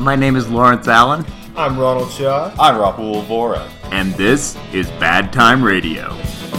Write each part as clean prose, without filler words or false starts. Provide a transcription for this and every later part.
My name is Lawrence Allen. I'm Ronald Shaw. I'm Rahul Vora. And this is Bad Time Radio.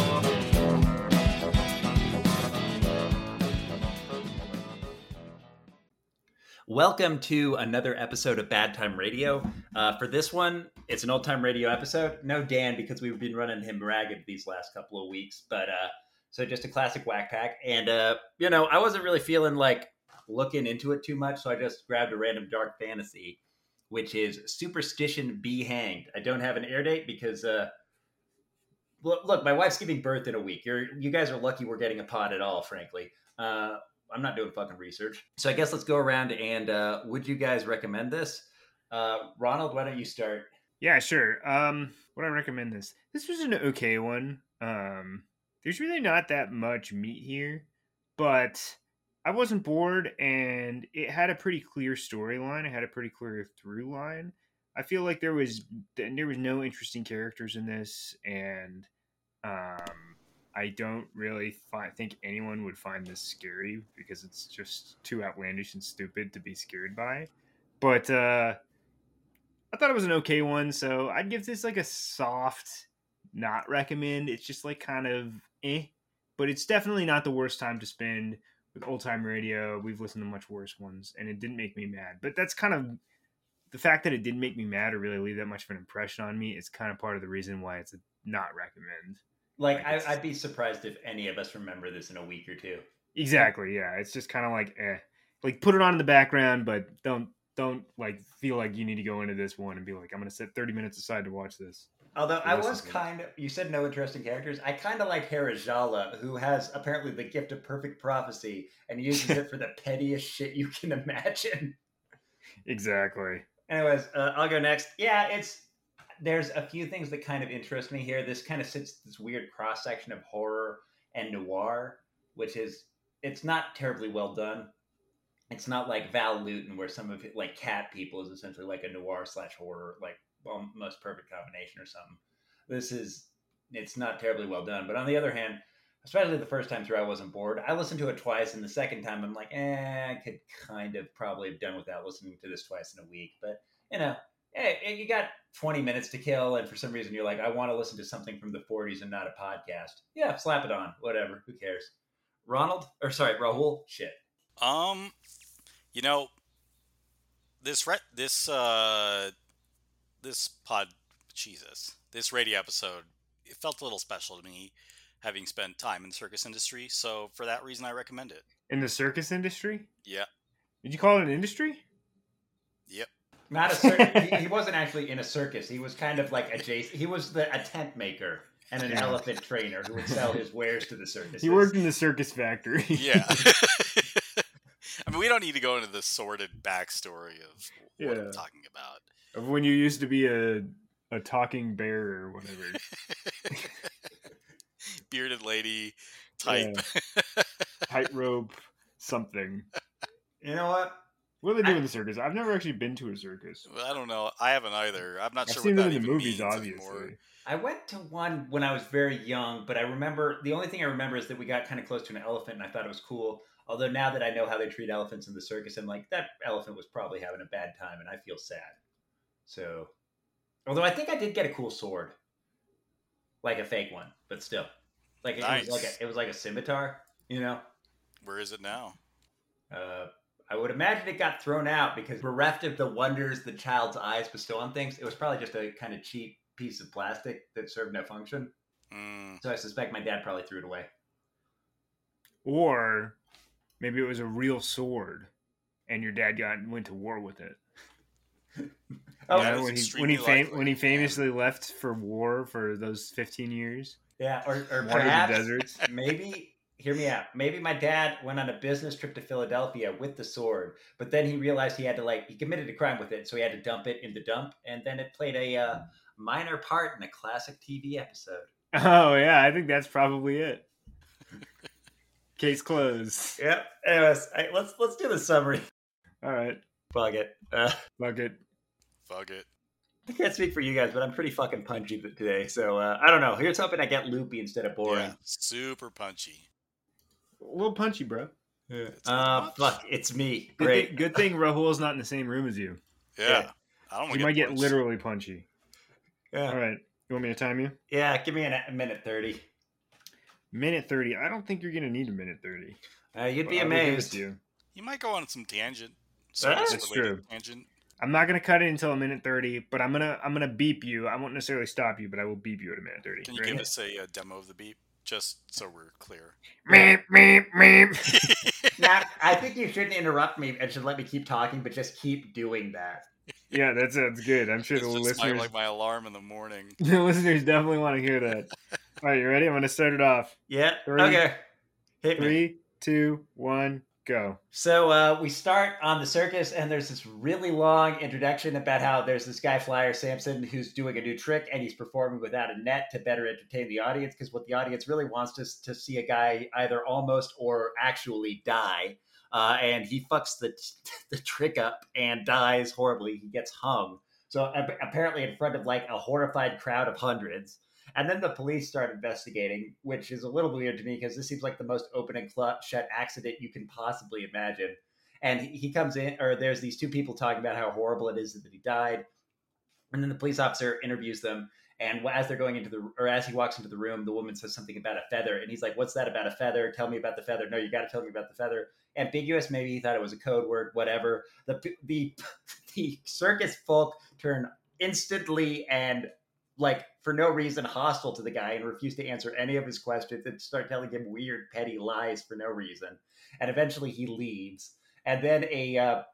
Welcome to another episode of Bad Time Radio. For this one, it's an old time radio episode. No Dan, because we've been running him ragged these last couple of weeks. But so just a classic whack pack. And, I wasn't really feeling like looking into it too much. So I just grabbed a random dark fantasy, which is Superstition Be Hanged. I don't have an air date because, look, my wife's giving birth in a week. You guys are lucky we're getting a pod at all, frankly. I'm not doing fucking research. So I guess let's go around and would you guys recommend this? Ronald, why don't you start? Yeah, sure. Would I recommend this? This was an okay one. There's really not that much meat here, but I wasn't bored and it had a pretty clear storyline. It had a pretty clear through line. I feel like there was no interesting characters in this, and I don't really think anyone would find this scary because it's just too outlandish and stupid to be scared by. But I thought it was an okay one, so I'd give this like a soft not recommend. It's just like kind of but it's definitely not the worst time to spend with old time radio. We've listened to much worse ones, and it didn't make me mad. But that's kind of the fact that it didn't make me mad or really leave that much of an impression on me. It's kind of part of the reason why it's a not recommend. Like I'd be surprised if any of us remember this in a week or two. Exactly, yeah. It's just kind of like, like put it on in the background, but don't like feel like you need to go into this one and be like, I'm going to set 30 minutes aside to watch this. Although I was kind of, you said no interesting characters. I kind of like Herajala, who has apparently the gift of perfect prophecy and uses it for the pettiest shit you can imagine. Exactly. Anyways, I'll go next. Yeah, there's a few things that kind of interest me here. This kind of sits this weird cross section of horror and noir, which is, it's not terribly well done. It's not like Val Lewton, where some of it, like Cat People, is essentially like a noir / horror, like almost perfect combination or something. It's not terribly well done. But on the other hand, especially the first time through, I wasn't bored. I listened to it twice, and the second time I'm like, I could kind of probably have done without listening to this twice in a week. But, hey, you got 20 minutes to kill, and for some reason you're like, I want to listen to something from the 40s and not a podcast. Yeah, slap it on. Whatever. Who cares? Rahul? Shit. This radio episode, it felt a little special to me, having spent time in the circus industry. So for that reason, I recommend it. In the circus industry? Yeah. Did you call it an industry? Yep. Not a circus. He wasn't actually in a circus. He was kind of like adjacent. He was a tent maker and an elephant trainer who would sell his wares to the circus. He worked in the circus factory. Yeah. I mean, we don't need to go into the sordid backstory of what I'm talking about. Of when you used to be a talking bear or whatever. Bearded lady type. Yeah. Tightrope something. You know what? What do they do in the circus? I've never actually been to a circus. Well, I don't know. I haven't either. I'm not I've sure seen what them that in the even movies, means obviously. anymore. I went to one when I was very young, but I remember, the only thing I remember is that we got kind of close to an elephant and I thought it was cool. Although now that I know how they treat elephants in the circus, I'm like, that elephant was probably having a bad time and I feel sad. So, although I think I did get a cool sword. Like a fake one, but still. Like nice. It was like a scimitar, Where is it now? I would imagine it got thrown out because bereft of the wonders the child's eyes bestow on things. It was probably just a kind of cheap piece of plastic that served no function. So I suspect my dad probably threw it away. Or maybe it was a real sword and your dad went to war with it. When he famously left for war for those 15 years. Yeah, or perhaps the deserts. Maybe, hear me out. Maybe my dad went on a business trip to Philadelphia with the sword, but then he realized he committed a crime with it, so he had to dump it in the dump, and then it played a minor part in a classic TV episode. Oh yeah, I think that's probably it. Case closed. Yep. Anyways, let's do the summary. All right. Fuck it. Fuck it. Fuck it. I can't speak for you guys, but I'm pretty fucking punchy today. So I don't know. Here's hoping I get loopy instead of boring. Yeah, super punchy. A little punchy, bro. Yeah. Fuck. It's me. Great. Good thing Rahul's not in the same room as you. Yeah. I don't want You to might get punched. literally punchy. Yeah. All right. You want me to time you? Yeah, give me a minute 30. Minute 30. I don't think you're going to need a minute 30. You'd But be I will give it amazed. to you. You might go on some tangent. That's Circus-related true. tangent. I'm not going to cut it until a minute 30, but I'm gonna beep you. I won't necessarily stop you, but I will beep you at a minute 30. Can you Ready? give us a demo of the beep? Just so we're clear. Meep, meep, meep. Now, I think you shouldn't interrupt me and should let me keep talking, but just keep doing that. Yeah, that sounds good. I'm sure It's the just listeners, my alarm in the morning. the listeners definitely want to hear that. All right, you ready? I'm going to start it off. Yeah. Three, Okay. Hit me. 3, 2, 1, go. So we start on the circus, and there's this really long introduction about how there's this guy, Flyer Sampson, who's doing a new trick, and he's performing without a net to better entertain the audience, because what the audience really wants is to see a guy either almost or actually die. And he fucks the trick up and dies horribly. He gets hung. So apparently in front of like a horrified crowd of hundreds. And then the police start investigating, which is a little weird to me because this seems like the most open and shut accident you can possibly imagine. And he comes in, or there's these two people talking about how horrible it is that he died. And then the police officer interviews them. And as they're going as he walks into the room, the woman says something about a feather. And he's like, "What's that about a feather? Tell me about the feather." "No, you got to tell me about the feather." Ambiguous. Maybe he thought it was a code word, whatever. The circus folk turn instantly and like for no reason hostile to the guy and refuse to answer any of his questions and start telling him weird petty lies for no reason. And eventually he leaves. And then a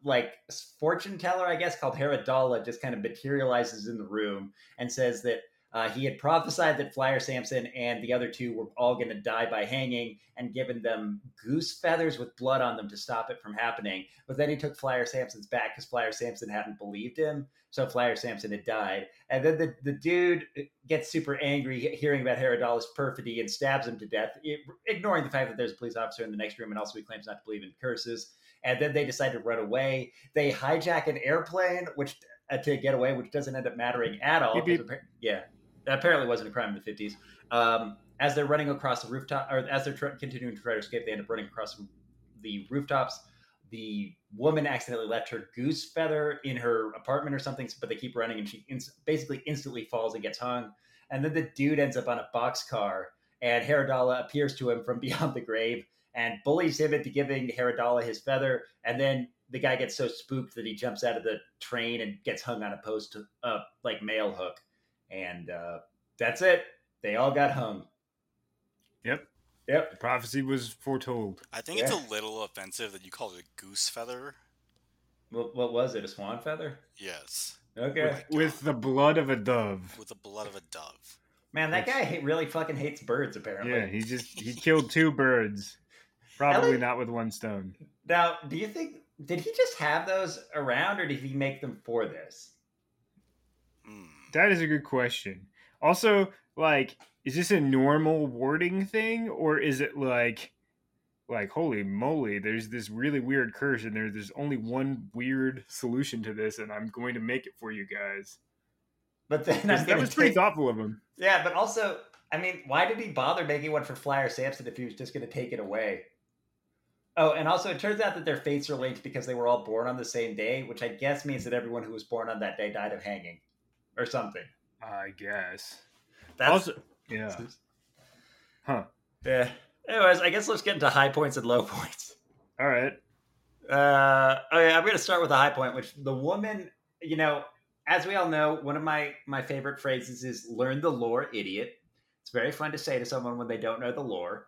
fortune teller, I guess, called Herodala just kind of materializes in the room and says that he had prophesied that Flyer Sampson and the other two were all going to die by hanging and given them goose feathers with blood on them to stop it from happening. But then he took Flyer Sampson's back because Flyer Sampson hadn't believed him. So Flyer Sampson had died. And then the dude gets super angry hearing about Herodala's perfidy and stabs him to death, ignoring the fact that there's a police officer in the next room and also he claims not to believe in curses. And then they decide to run away. They hijack an airplane, which to get away, which doesn't end up mattering at all. Beep, beep. Yeah, that apparently wasn't a crime in the 50s. As they're running across the rooftop, or as they're continuing to try to escape, they end up running across the rooftops. The woman accidentally left her goose feather in her apartment or something, but they keep running, and she basically instantly falls and gets hung. And then the dude ends up on a boxcar, and Herodala appears to him from beyond the grave and bullies him into giving Herodala his feather. And then the guy gets so spooked that he jumps out of the train and gets hung on a post, mail hook. And that's it. They all got hung. Yep. Yep. The prophecy was foretold. I think it's a little offensive that you called it a goose feather. What was it? A swan feather? Yes. Okay. With the blood of a dove. With the blood of a dove. Man, that guy really fucking hates birds, apparently. Yeah, he killed 2 birds. Probably not with 1 stone. Now, do you think, did he just have those around or did he make them for this? That is a good question. Also, like, is this a normal warding thing, or is it like holy moly, there's this really weird curse and there's only one weird solution to this, and I'm going to make it for you guys. But then that was pretty thoughtful of him. Yeah, but also, I mean, why did he bother making one for Flyer Sampson if he was just going to take it away? Oh, and also it turns out that their fates are linked because they were all born on the same day, which I guess means that everyone who was born on that day died of hanging or something. I guess. That's also, yeah. Huh. Yeah. Anyways, I guess let's get into high points and low points. All right. Okay, I'm going to start with a high point, which the woman, as we all know, one of my favorite phrases is "learn the lore, idiot." It's very fun to say to someone when they don't know the lore.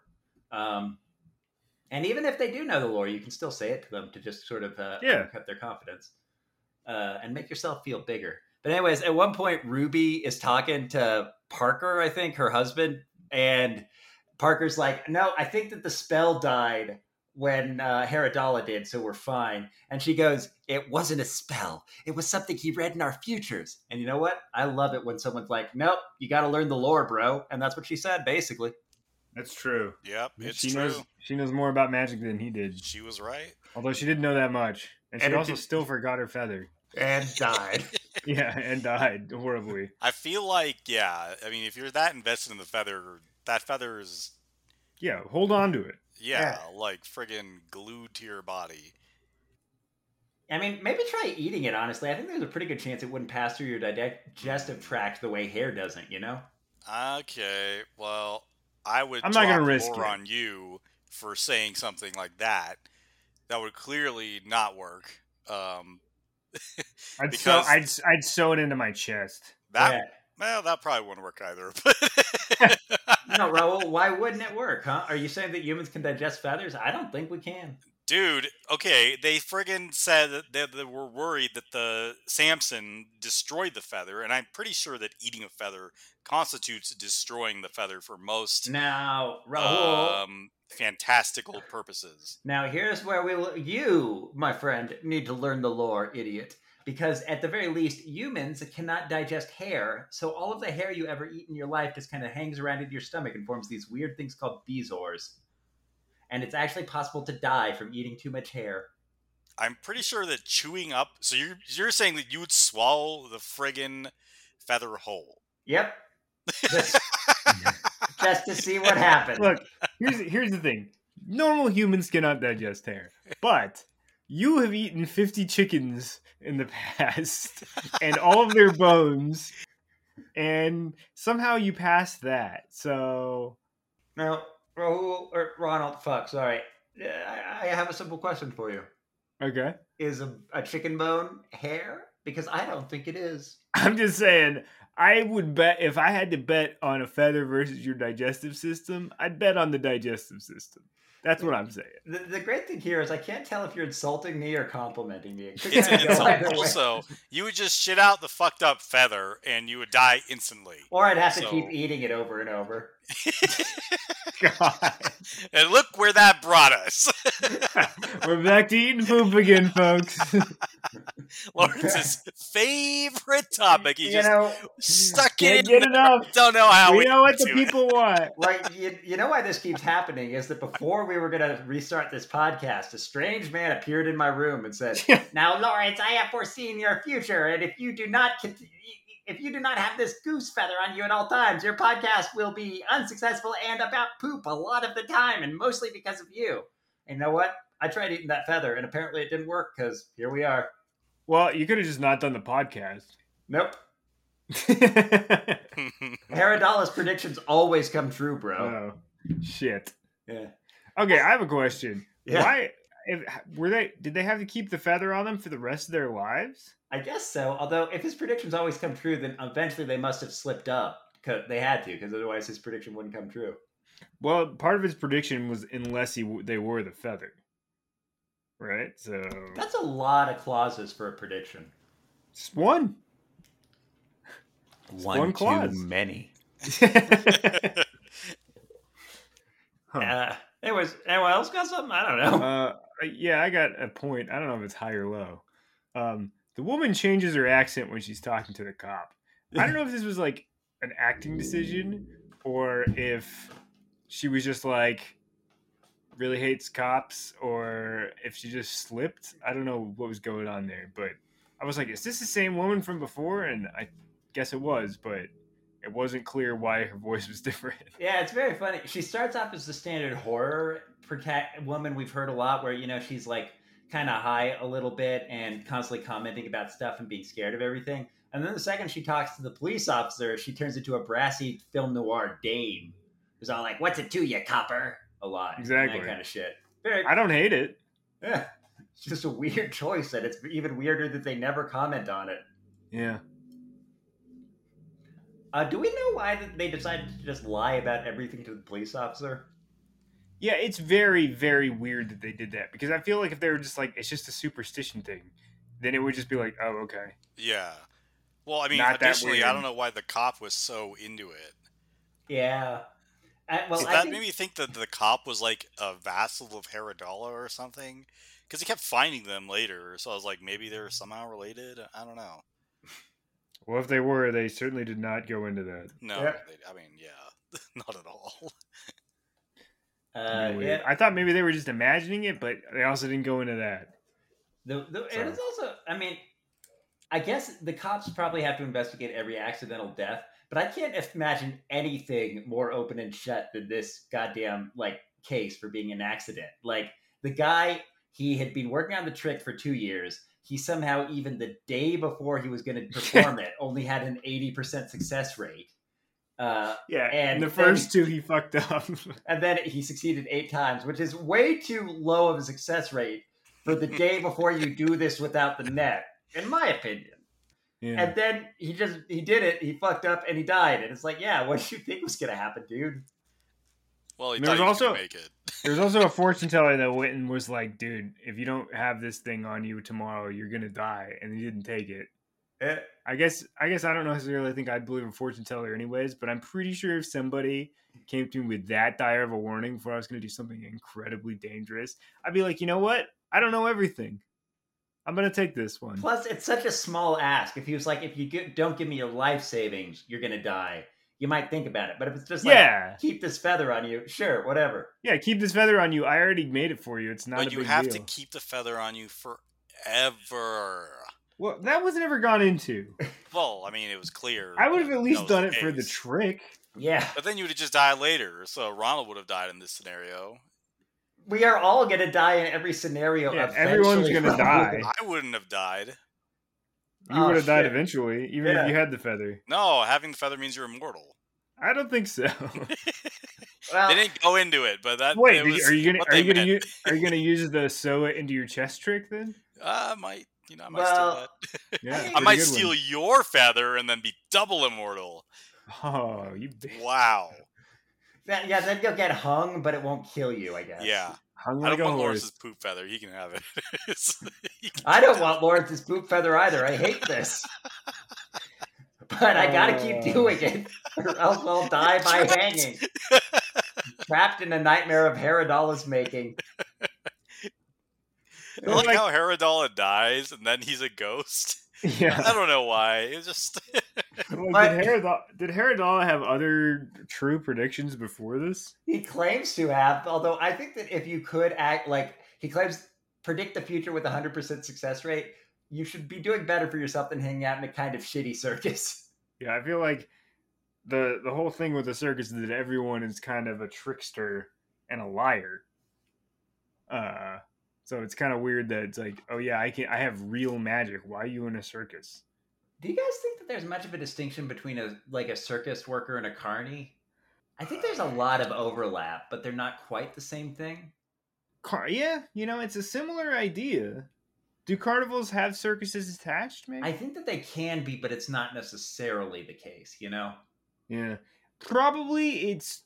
And even if they do know the lore, you can still say it to them to just sort of cut their confidence and make yourself feel bigger. But anyways, at one point, Ruby is talking to Parker, I think, her husband, and Parker's like, "No, I think that the spell died when Herodala did, so we're fine." And she goes, "It wasn't a spell. It was something he read in our futures." And you know what? I love it when someone's like, "Nope, you got to learn the lore, bro." And that's what she said, basically. That's true. Yep, it's true. She knows more about magic than he did. She was right. Although she didn't know that much. And she also still forgot her feather. And died. Yeah, and died horribly. I feel like, if you're that invested in the feather, that feather is... Yeah, hold on to it. Yeah, like friggin' glued to your body. I mean, maybe try eating it, honestly. I think there's a pretty good chance it wouldn't pass through your digestive tract the way hair doesn't, you know? Okay, well, I would I'm not gonna drop risk more it. on you for saying something like that. That would clearly not work. Um, because I'd sew it into my chest. that, Yeah. well, that probably wouldn't work either. No, Raul, why wouldn't it work, huh? Are you saying that humans can digest feathers? I don't think we can. Dude, okay, they friggin' said that they were worried that the Samson destroyed the feather, and I'm pretty sure that eating a feather constitutes destroying the feather for most Now, Raul, fantastical purposes. now here's where you, my friend, need to learn the lore, idiot. Because at the very least, humans cannot digest hair, so all of the hair you ever eat in your life just kind of hangs around in your stomach and forms these weird things called bezoars. And it's actually possible to die from eating too much hair. I'm pretty sure that chewing up. So you're saying that you would swallow the friggin' feather whole? Yep. Just to see what happens. Look, here's the thing. Normal humans cannot digest hair, but you have eaten 50 chickens in the past and all of their bones, and somehow you passed that. So Now, Rahul or Ronald, sorry. I have a simple question for you. okay. Is a chicken bone hair? Because I don't think it is. I'm just saying, I would bet if I had to bet on a feather versus your digestive system, I'd bet on the digestive system. That's what I'm saying. The great thing here is I can't tell if you're insulting me or complimenting me. Also, you would just shit out the fucked up feather and you would die instantly. Or I'd have to keep eating it over and over. God. And look where that brought us. We're back to eating poop again, folks. Lawrence's favorite topic. He just stuck it in. Get enough. Don't know how we know what the people want. Right. You know why this keeps happening is that before we were going to restart this podcast, a strange man appeared in my room and said, "Now, Lawrence, I have foreseen your future, and if you do not have this goose feather on you at all times, your podcast will be unsuccessful and about poop a lot of the time, and mostly because of you." And you know what? I tried eating that feather, and apparently it didn't work because here we are. Well, you could have just not done the podcast. Nope. Herodolus predictions always come true, bro. Oh, shit. Yeah. Okay, I have a question. Yeah. Why did they have to keep the feather on them for the rest of their lives? I guess so. Although if his predictions always come true, then eventually they must have slipped up. Cause they had to, because otherwise his prediction wouldn't come true. Well, part of his prediction was unless they wore the feather. Right? So that's a lot of clauses for a prediction. It's one. One clause. Too many. Huh. Anyways, anyone else got something? I don't know. Yeah, I got a point. I don't know if it's high or low. The woman changes her accent when she's talking to the cop. I don't know if this was like an acting decision or if she was just like really hates cops or if she just slipped. I don't know what was going on there, but I was like, is this the same woman from before? And I guess it was, but it wasn't clear why her voice was different. Yeah, it's very funny. She starts off as the standard horror woman we've heard a lot where, she's like kind of high a little bit and constantly commenting about stuff and being scared of everything. And then the second she talks to the police officer, she turns into a brassy film noir dame. Who's all like, "What's it to you, copper?" A lot. Exactly. That kind of shit. I don't hate it. Yeah. It's just a weird choice, and it's even weirder that they never comment on it. Yeah. Do we know why they decided to just lie about everything to the police officer? Yeah, it's very, very weird that they did that. Because I feel like if they were just like, it's just a superstition thing, then it would just be like, oh, okay. Yeah. Well, I mean, additionally, I don't know why the cop was so into it. Yeah. That made me think that the cop was like a vassal of Herodola or something. Because he kept finding them later. So I was like, maybe they're somehow related? I don't know. Well, if they were, they certainly did not go into that. No, yeah. Not at all. Yeah. I thought maybe they were just imagining it, but they also didn't go into that. It is also, I guess the cops probably have to investigate every accidental death, but I can't imagine anything more open and shut than this goddamn, case for being an accident. Like, the guy, he had been working on the trick for 2 years. he somehow, even the day before he was going to perform it, only had an 80% success rate. And the first two he fucked up. And then he succeeded 8 times, which is way too low of a success rate for the day before you do this without the net, in my opinion. Yeah. And then he did it, he fucked up, and he died. And it's like, yeah, what did you think was going to happen, dude? Well, he thought he was going to make it. There's also a fortune teller that went and was like, dude, if you don't have this thing on you tomorrow, you're going to die. And he didn't take it. I guess I don't necessarily think I'd believe a fortune teller anyways, but I'm pretty sure if somebody came to me with that dire of a warning before I was going to do something incredibly dangerous, I'd be like, you know what? I don't know everything. I'm going to take this one. Plus, it's such a small ask. If he was like, if you don't give me your life savings, you're going to die. You might think about it. But if it's just like, keep this feather on you, sure, whatever. Yeah, keep this feather on you. I already made it for you. It's not a big deal. But you have to keep the feather on you forever. Well, that was never gone into. Well, I mean, it was clear. I would have at least done it for the trick. Yeah. But then you would have just died later. So Ronald would have died in this scenario. We are all going to die in every scenario. Yeah, everyone's going to die. I wouldn't have died. You would have died eventually, even if you had the feather. No, having the feather means you're immortal. I don't think so. Well, they didn't go into it, but that. Wait, are you gonna use the sew it into your chest trick then? I might steal that. Yeah, I might steal your feather and then be double immortal. Oh, you bitch. Wow. Yeah, then you'll get hung, but it won't kill you, I guess. Yeah. Hung I like don't a want horse. Lawrence's poop feather. He can have it. I don't want Lawrence's poop feather either. I hate this. But I gotta keep doing it, or else I'll die by hanging. Trapped in a nightmare of Herodala's making. I like how Herodala dies and then he's a ghost. Yeah. I don't know why. It's just. Did Herodala have other true predictions before this? He claims to have, although I think that if you could act like he claims predict the future with 100% success rate, you should be doing better for yourself than hanging out in a kind of shitty circus. Yeah, I feel like the whole thing with the circus is that everyone is kind of a trickster and a liar. So it's kind of weird that it's like, oh yeah, I have real magic. Why are you in a circus? Do you guys think that there's much of a distinction between a circus worker and a carny? I think there's a lot of overlap, but they're not quite the same thing. Yeah, it's a similar idea. Do carnivals have circuses attached, maybe? I think that they can be, but it's not necessarily the case, Yeah. Probably it's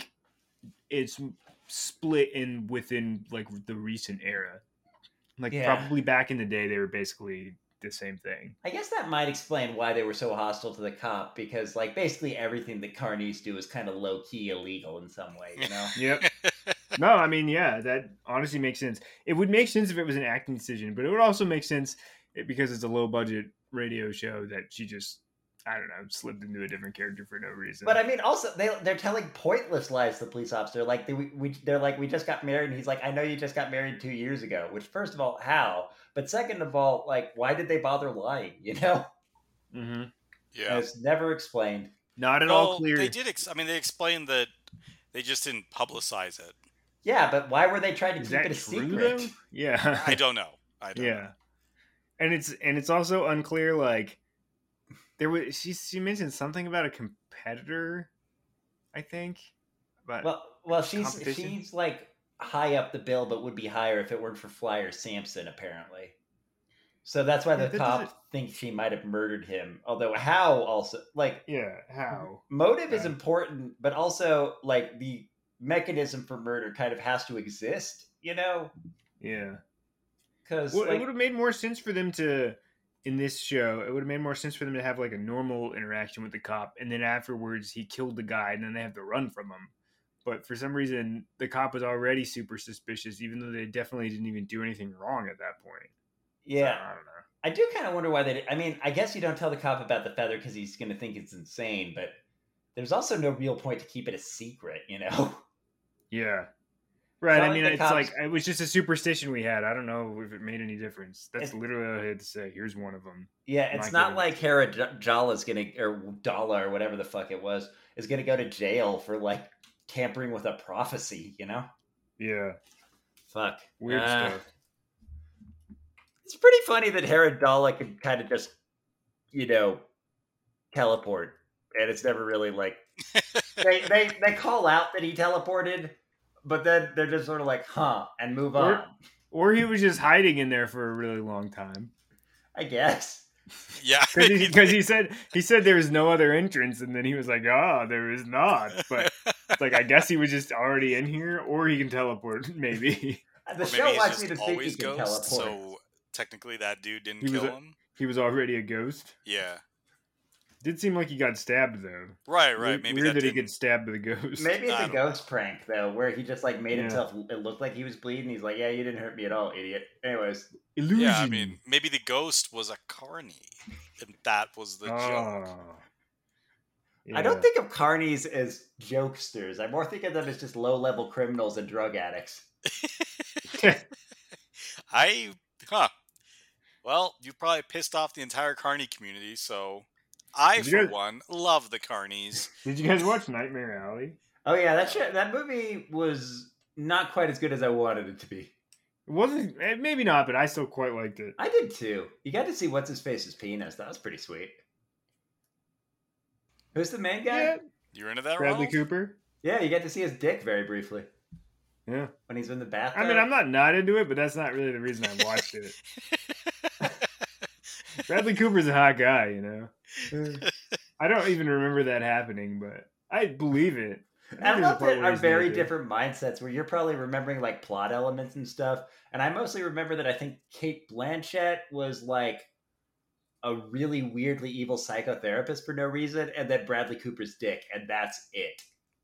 split within like the recent era. Probably back in the day they were basically the same thing. I guess that might explain why they were so hostile to the cop, because basically everything that carnies do is kind of low-key illegal in some way, Yep. No, I mean, yeah, that honestly makes sense. It would make sense if it was an acting decision, but it would also make sense because it's a low-budget radio show that she just, I don't know, slipped into a different character for no reason. But I mean, also, they're telling pointless lies to the police officer. Like, they're like, we just got married, and he's like, I know you just got married 2 years ago. Which, first of all, how? But second of all, why did they bother lying, Mm-hmm. Yeah. It's never explained. Not at all clear. They did, they explained that they just didn't publicize it. Yeah, but why were they trying to keep it a secret? Though? Yeah. I don't know. Yeah. And it's also unclear, there was she mentioned something about a competitor, I think. But well, she's high up the bill, but would be higher if it weren't for Flyer Sampson, apparently. So that's why the cop thinks she might have murdered him. Although how also how motive is important, but also the mechanism for murder kind of has to exist, Yeah. Because it would have made more sense for them to. In this show, it would have made more sense for them to have a normal interaction with the cop, and then afterwards he killed the guy, and then they have to run from him. But for some reason, the cop was already super suspicious, even though they definitely didn't even do anything wrong at that point. Yeah, so, I don't know. I do kind of wonder why they. I mean, I guess you don't tell the cop about the feather because he's going to think it's insane. But there's also no real point to keep it a secret, Yeah. Right, I mean, it's it was just a superstition we had. I don't know if it made any difference. That's literally what I had to say. Here's one of them. Yeah, it's not like Herodala's going to, or Dala, or whatever the fuck it was, is going to go to jail for, tampering with a prophecy, Yeah. Fuck. Weird stuff. It's pretty funny that Herodala can kind of just, you know, teleport, and it's never really like they call out that he teleported, but then they're just sort of like, huh, and move on. Or he was just hiding in there for a really long time. I guess. Yeah, Because he said there was no other entrance, and then he was like, "Oh, there is not." But it's like, I guess he was just already in here, or he can teleport, maybe. The or show maybe wants he's me just to think he always can ghost. teleport. So technically, that dude didn't He was kill him. He was already a ghost. Yeah. Did seem like he got stabbed though. Right. Maybe weird that he didn't- could stab the ghost. Maybe it's I a don't ghost prank though, where he just like made Yeah. himself it look like he was bleeding. He's like, "Yeah, you didn't hurt me at all, idiot." Anyways, Illusion. Yeah, I mean, maybe the ghost was a carny, and that was the joke. Oh. I don't think of carnies as jokesters. I more think of them as just low-level criminals and drug addicts. Well, you probably pissed off the entire carny community, so I, Did you for guys- one, love the carnies. Did you guys watch Nightmare Alley? Oh yeah, that movie was not quite as good as I wanted it to be. It wasn't. Maybe not, but I still quite liked it. I did too. You got to see what's his face's penis. That was pretty sweet. Who's the main guy? Yeah, You're into that, Bradley Ronald? Cooper. Yeah, you get to see his dick very briefly Yeah. when he's in the bathtub. I mean, I'm not into it, but that's not really the reason I watched it. Bradley Cooper's a hot guy, you know. I don't even remember that happening, but I believe it. I think there's a love part that where our he's very naked. different mindsets where you're probably remembering like plot elements and stuff. And I mostly remember that I think Kate Blanchett was like a really weirdly evil psychotherapist for no reason, and then Bradley Cooper's dick, and that's it.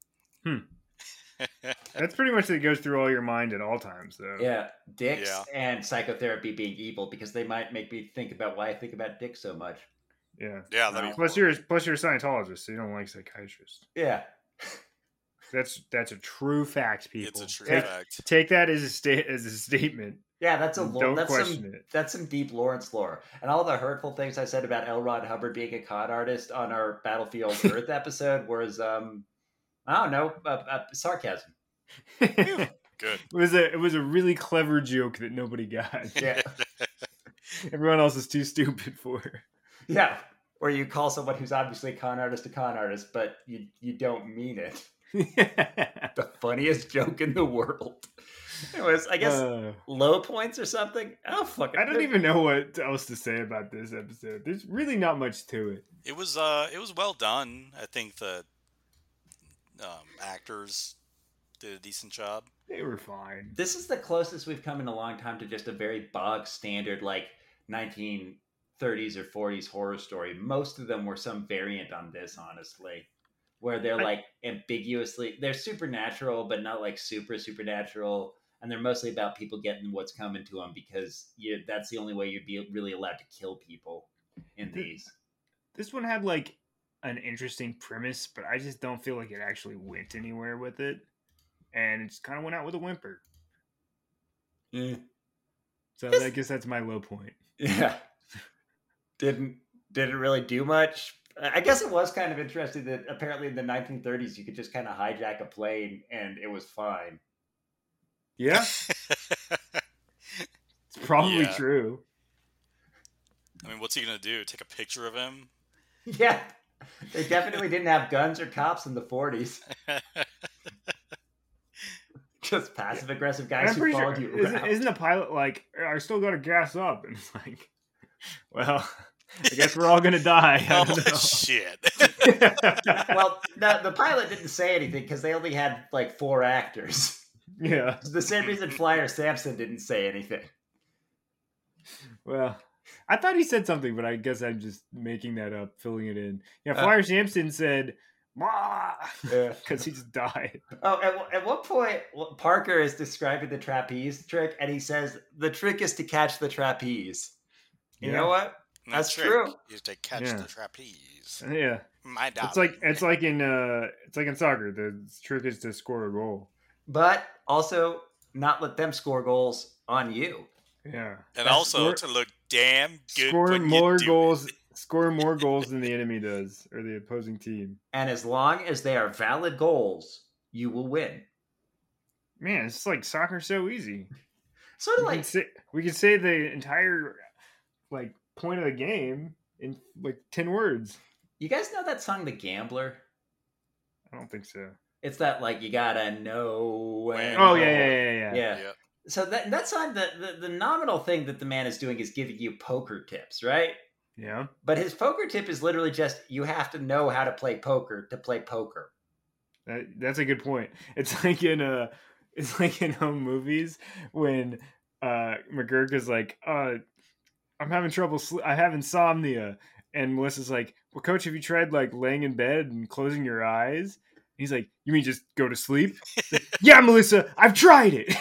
That's pretty much that goes through all your mind at all times, though. Yeah, dicks Yeah. and psychotherapy being evil because they might make me think about why I think about dicks so much. Yeah. Yeah, that'd be Plus, you're a Scientologist, so you don't like psychiatrists. Yeah. That's a true fact, people. It's a true take, fact. Take that as a statement. Yeah, that's Don't that's question some it. that's some deep Lawrence lore. And all the hurtful things I said about L. Ron Hubbard being a con artist on our Battlefield Earth episode was I don't know, sarcasm. it Good. was a really clever joke that nobody got. Yeah. Everyone else is too stupid for. Yeah. Where you call someone who's obviously a con artist, but you don't mean it. The funniest joke in the world. Anyways, I guess low points or something. Oh fuck! I don't even know what else to say about this episode. There's really not much to it. It was well done. I think the actors did a decent job. They were fine. This is the closest we've come in a long time to just a very bog standard like 1930s or 40s horror story. Most of them were some variant on this, honestly, where they're like ambiguously they're supernatural, but not like super supernatural. And they're mostly about people getting what's coming to them because that's the only way you'd be really allowed to kill people in these. This one had like an interesting premise, but I just don't feel like it actually went anywhere with it. And it just kind of went out with a whimper. So I guess that's my low point. Yeah. Didn't really do much. I guess it was kind of interesting that apparently in the 1930s you could just kind of hijack a plane and it was fine. Yeah, it's probably Yeah. true. I mean, what's he gonna do? Take a picture of him? Yeah. They definitely didn't have guns or cops in the 40s. Just passive aggressive guys I'm who pretty followed sure, you around. isn't the pilot like, I still got to gas up? And it's like, well, I guess we're all going to die. I Oh don't know. shit! Well, the pilot didn't say anything because they only had like 4 actors. Yeah. It's the same reason Flyer Sampson didn't say anything. Well, I thought he said something, but I guess I'm just making that up, filling it in. Yeah, Flyer Sampson said, because he just died. Oh, at one point, Parker is describing the trapeze trick, and he says, the trick is to catch the trapeze. You know what? That's The trick true. is to catch Yeah. the trapeze. Yeah. My dog. It's like in soccer. The trick is to score a goal. But also not let them score goals on you. Yeah. And also to look damn good. Score when more you do goals. it. Score more goals than the enemy does, or the opposing team. And as long as they are valid goals, you will win. Man, it's like soccer so easy. Sort of like we could say the entire like point of the game in like 10 words. you guys know that song, "The Gambler"? I don't think so. It's that like you gotta know when. Oh yeah. Yeah. So that song, the nominal thing that the man is doing is giving you poker tips, right? Yeah. But his poker tip is literally just you have to know how to play poker to play poker. That's a good point. It's like in home movies when McGurk is like, I'm having trouble. I have insomnia, and Melissa's like, well, Coach, have you tried like laying in bed and closing your eyes? He's like, you mean just go to sleep? Like, yeah, Melissa, I've tried it.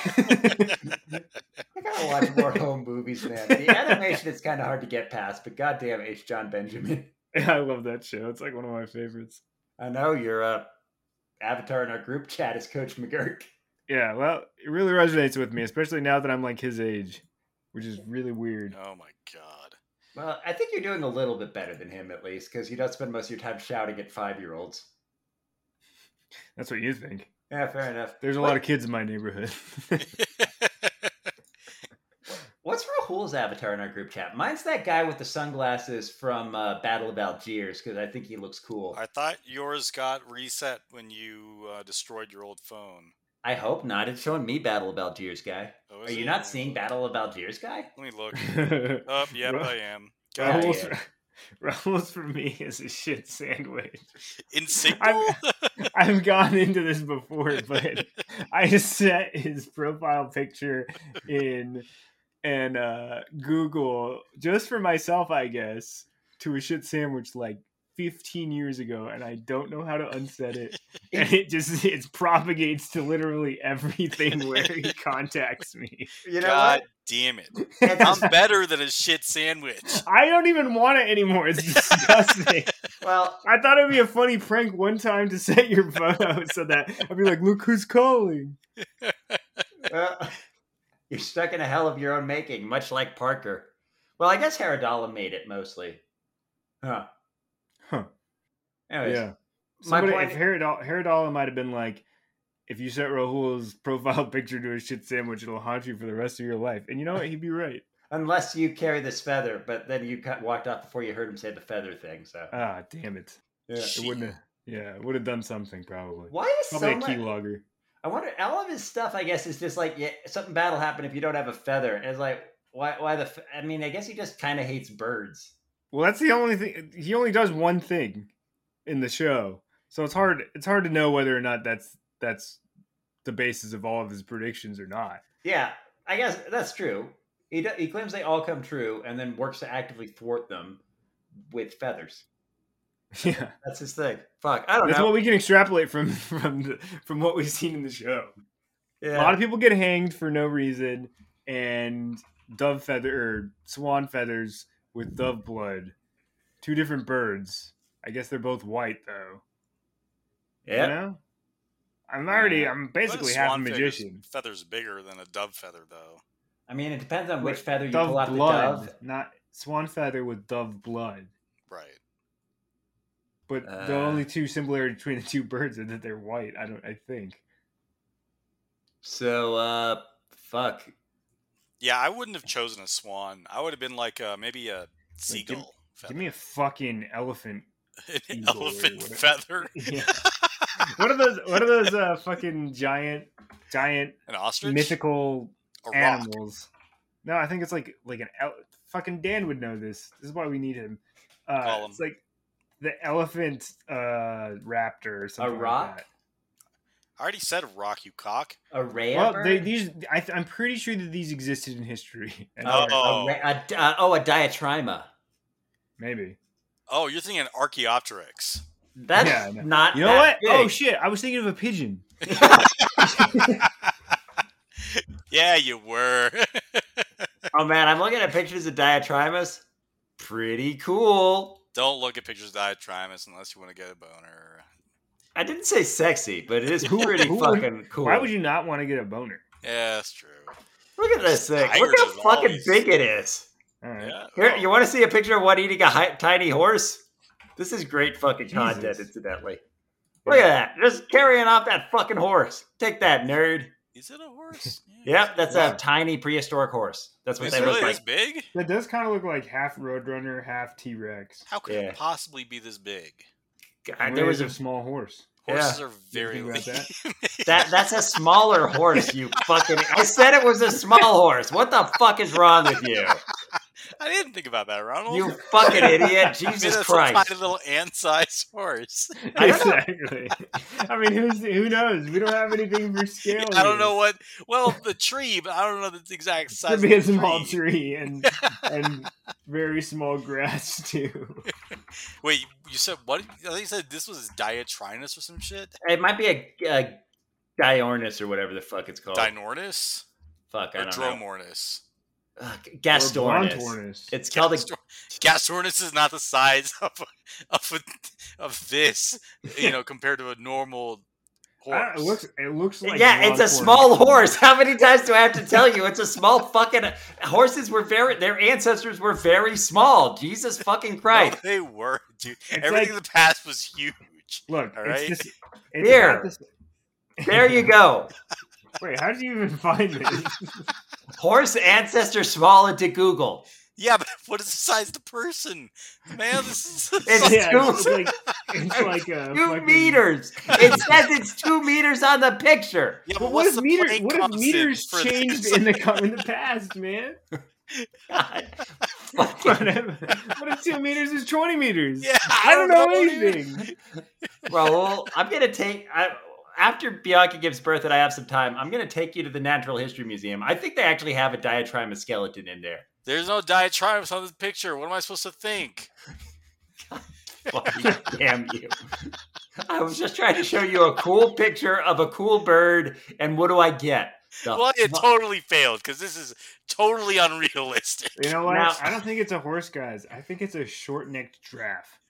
I gotta watch more home movies, man. The animation is kind of hard to get past, but goddamn, H. John Benjamin. Yeah, I love that show. It's like one of my favorites. I know your avatar in our group chat is Coach McGurk. Yeah, well, it really resonates with me, especially now that I'm like his age, which is really weird. Oh my god. Well, I think you're doing a little bit better than him, at least, because you don't spend most of your time shouting at 5-year-olds. That's what you think. Yeah, fair enough. There's a lot of kids in my neighborhood. What's Rahul's avatar in our group chat? Mine's that guy with the sunglasses from Battle of Algiers, because I think he looks cool. I thought yours got reset when you destroyed your old phone. I hope not. It's showing me Battle of Algiers, guy. Oh, Are you not seeing Battle of Algiers, guy? Let me look. Oh, yep, I am. Rahul's for me is a shit sandwich. In Signal? I've gone into this before, but I set his profile picture in Google just for myself, I guess, to a shit sandwich like 15 years ago, and I don't know how to unset it. And it propagates to literally everything where he contacts me. You know God what? damn it. I'm better than a shit sandwich. I don't even want it anymore. It's disgusting. Well, I thought it'd be a funny prank one time to set your photo so that I'd be like, look who's calling. You're stuck in a hell of your own making, much like Parker. Well, I guess Haradala made it mostly. Huh. Anyways, yeah. If Haradala might have been like, if you set Rahul's profile picture to a shit sandwich, it'll haunt you for the rest of your life. And you know what? He'd be right. Unless you carry this feather, but then you walked off before you heard him say the feather thing. So damn it. Yeah. It wouldn't have. Yeah, it would have done something probably. Why is probably so a keylogger? I wonder. All of his stuff, I guess, is just like something bad will happen if you don't have a feather. And it's like, why I mean, I guess he just kind of hates birds. Well, that's the only thing. He only does one thing in the show, so it's hard to know whether or not that's the basis of all of his predictions or not. Yeah, I guess that's true. He claims they all come true, and then works to actively thwart them with feathers. Yeah, that's his thing. Fuck, I don't know. That's what we can extrapolate from what we've seen in the show. Yeah. A lot of people get hanged for no reason, and swan feathers with dove blood. Two different birds. I guess they're both white though. Yeah. You know? I'm basically half a magician. Feather's bigger than a dove feather though. I mean, it depends on which feather you pull out the dove. Not swan feather with dove blood. Right. But the only two similarities between the two birds are that they're white. I think. So, fuck. Yeah, I wouldn't have chosen a swan. I would have been like maybe a seagull. Give me a fucking elephant. An elephant feather. Yeah. What are those fucking giant an ostrich? mythical a animals? No, I think it's like an fucking Dan would know this. This is why we need him. It's like the elephant raptor or something. A rock? Like that. I already said a rock, you cock. A ray. Well, I'm pretty sure that these existed in history. A diatrima. Maybe. Oh, you're thinking Archaeopteryx. That's not. You know what? Big. Oh shit! I was thinking of a pigeon. Yeah, you were. Oh man, I'm looking at pictures of diatrimas. Pretty cool. Don't look at pictures of diatrimas unless you want to get a boner. I didn't say sexy, but it is pretty fucking cool. Why would you not want to get a boner? Yeah, that's true. Look at this thing. Look how fucking big it is. All right. Yeah. Here, you want to see a picture of one eating a tiny horse? This is great fucking content, incidentally. Look at that. Just carrying off that fucking horse. Take that, nerd. Is it a horse? Yep, that's a Wow. tiny prehistoric horse. That's what It's they really look this like. big? That does kind of look like half Roadrunner, half T-Rex. How could Yeah. it possibly be this big? God, There was a small horse. Horses Yeah. are very You think lean. about that's a smaller horse. You fucking. I said it was a small horse. What the fuck is wrong with you? I didn't think about that, Ronald. You fucking idiot! I Jesus mean, that's Christ! a tiny little ant-sized horse. I don't know. Exactly. I mean, who knows? We don't have anything for scale. I don't here. know what. Well, the tree, but I don't know the exact size. Could be a of the small tree. tree and very small grass too. Wait, you said what? I think you said this was Diatrinus or some shit. It might be a Diornis or whatever the fuck it's called. Dinornis Fuck, I or don't know. Dromornis. Gastornis. Brontornis. It's called a. Gastornis is not the size of this, compared to a normal horse. It looks like Yeah, it's a Brontornis. small horse. How many times do I have to tell you? It's a small fucking. Horses were their ancestors were very small. Jesus fucking No, Christ. they were, dude. It's Everything like- in the past was huge. Look, All right. it's Here. about this- There you go. Wait, how did you even find this? Horse ancestor small into Google. Yeah, but what is the size of the person? Man, this is It's Yeah, two- it's like a 2 fucking- meters. It says it's 2 meters on the picture. Yeah, But but what what's if the meters? Planck What if constant meters for changed this? in the past, man? God. What Fucking- if 2 meters is 20 meters? Yeah, I don't know dude. anything. Well, I'm gonna take. After Bianca gives birth and I have some time, I'm going to take you to the Natural History Museum. I think they actually have a Diatrimus skeleton in there. There's no Diatrimus on this picture. What am I supposed to think? Fucking damn you. I was just trying to show you a cool picture of a cool bird, and what do I get? The Well, it fu- totally failed because this is totally unrealistic. You know what? Now- I don't think it's a horse, guys. I think it's a short-necked giraffe.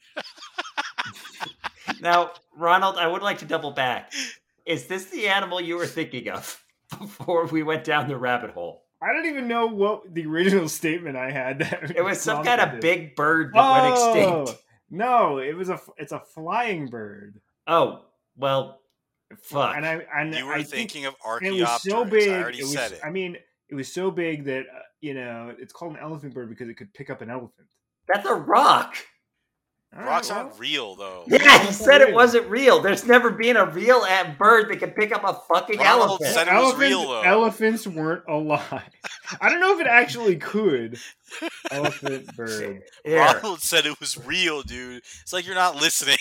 Now, Ronald, I would like to double back. Is this the animal you were thinking of before we went down the rabbit hole? I don't even know what the original statement I had. That It was some kind of prompted it. big bird that went Oh extinct. no! It's a flying bird. Oh, well, fuck. And You were I think thinking of it was Archaeopteryx. so big. I already it was, said it. I mean, it was so big that it's called an elephant bird because it could pick up an elephant. That's a rock. All Rocks right, well, aren't real, though. Yeah, he That's said it real. wasn't real. There's never been a real bird that can pick up a fucking Ronald elephant. said it was real, though. Elephants weren't alive. I don't know if it actually could. Elephant bird. Yeah. Ronald said it was real, dude. It's like you're not listening.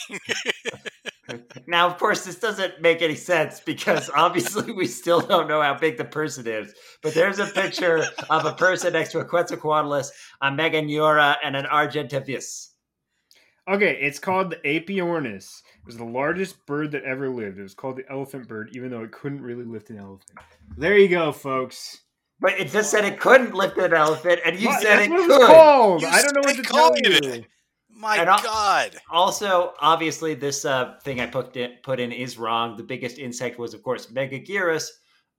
Now, of course, this doesn't make any sense because obviously we still don't know how big the person is. But there's a picture of a person next to a Quetzalcoatlus, a Meganeura, and an Argentavis. Okay, it's called the Apiornis. It was the largest bird that ever lived. It was called the elephant bird, even though it couldn't really lift an elephant. There you go, folks. But it just said it couldn't lift an elephant, and you What? said That's it what it was could. called. You I don't know what said to tell called you. it. My And I'll- God. Also, obviously, this thing I put in is wrong. The biggest insect was, of course, Megagirus.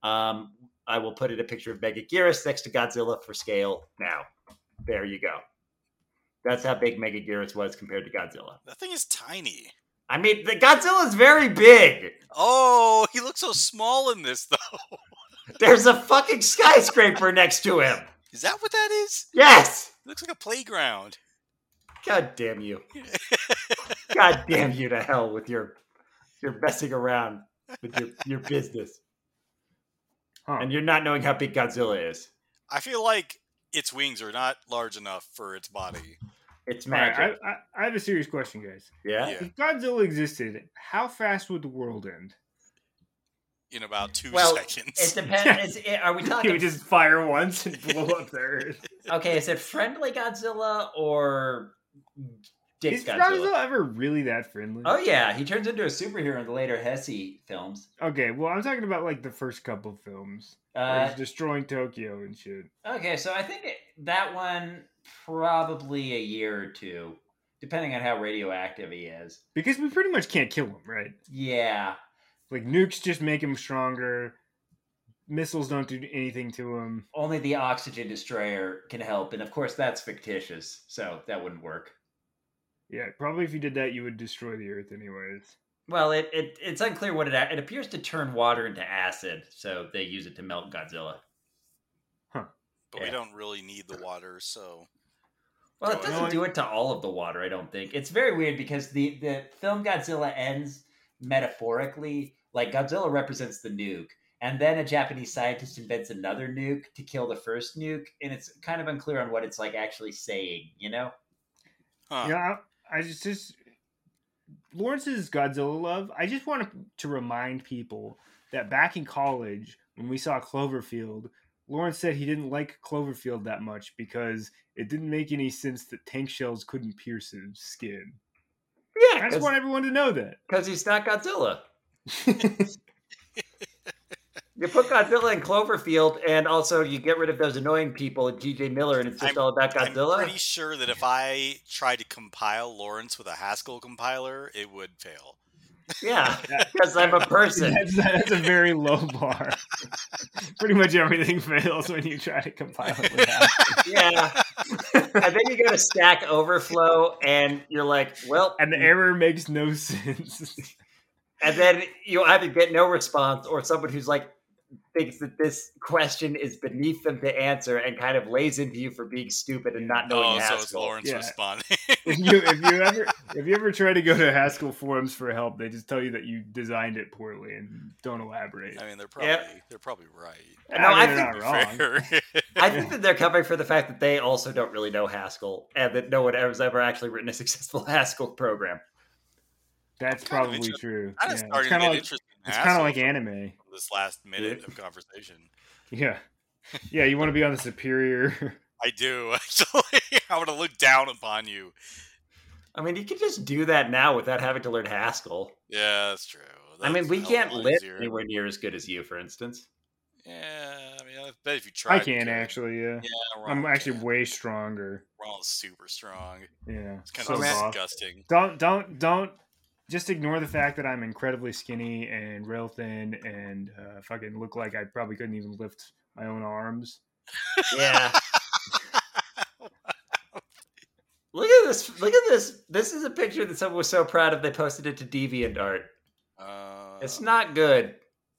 I will put in a picture of Megagirus next to Godzilla for scale. Now, there you go. That's how big Megagirus was compared to Godzilla. That thing is tiny. I mean, the Godzilla is very big. Oh, he looks so small in this, though. There's a fucking skyscraper next to him. Is that what that is? Yes. It looks like a playground. God damn you. God damn you to hell with your messing around with your business. Huh. And you're not knowing how big Godzilla is. I feel like its wings are not large enough for its body. It's All right, magic. I have a serious question, guys. Yeah? Yeah. If Godzilla existed, how fast would the world end? In about 2 Well, seconds. It depends. Are we He talking? would just fire once and blow up the Earth. Okay, is it friendly Godzilla or Dick Is Godzilla? Godzilla ever really that friendly? Oh yeah, he turns into a superhero in the later Hesse films. Okay, well, I'm talking about like the first couple films. Where he's destroying Tokyo and shit. Okay, so I think that one probably a year or two, depending on how radioactive he is. Because we pretty much can't kill him, right? Yeah. Like nukes just make him stronger. Missiles don't do anything to him. Only the oxygen destroyer can help, and of course that's fictitious, so that wouldn't work. Yeah, probably if you did that, you would destroy the Earth anyways. Well, it's unclear what it appears to turn water into acid, so they use it to melt Godzilla. But we don't really need the water, so. Well, it doesn't do it to all of the water, I don't think. It's very weird because the film Godzilla ends metaphorically, like Godzilla represents the nuke, and then a Japanese scientist invents another nuke to kill the first nuke, and it's kind of unclear on what it's like actually saying, you know? Huh. Yeah, I just Lawrence's Godzilla love. I just want to remind people that back in college, when we saw Cloverfield, Lawrence said he didn't like Cloverfield that much because it didn't make any sense that tank shells couldn't pierce his skin. Yeah, I just want everyone to know that. Because he's not Godzilla. You put Godzilla in Cloverfield, and also you get rid of those annoying people at G.J. Miller, and it's just all about Godzilla. I'm pretty sure that if I tried to compile Lawrence with a Haskell compiler, it would fail. Yeah, because I'm a person. That's a very low bar. Pretty much everything fails when you try to compile it with Haskell. Yeah. And then you go to Stack Overflow, and you're like, well... And the error makes no sense. And then you either get no response, or someone who's like, thinks that this question is beneath them to answer and kind of lays into you for being stupid and not knowing Haskell. So it's Lawrence responding. if you ever try to go to Haskell forums for help, they just tell you that you designed it poorly and don't elaborate. I mean, they're probably right. No, I think they're not wrong. I think that they're covering for the fact that they also don't really know Haskell, and that no one has ever actually written a successful Haskell program. That's probably true. It's kind of like anime. This last minute of conversation. Yeah. You want to be on the superior. I do, actually. I want to look down upon you. I mean, you can just do that now without having to learn Haskell. Yeah, that's true. I mean, we can't live anywhere near as good as you, for instance. Yeah, I mean, I bet if you try, I can actually. Yeah, I'm actually way stronger. Ronald's super strong. Yeah, it's kind of disgusting. Don't. Just ignore the fact that I'm incredibly skinny and real thin and fucking look like I probably couldn't even lift my own arms. Yeah. Look at this. This is a picture that someone was so proud of they posted it to DeviantArt. It's not good.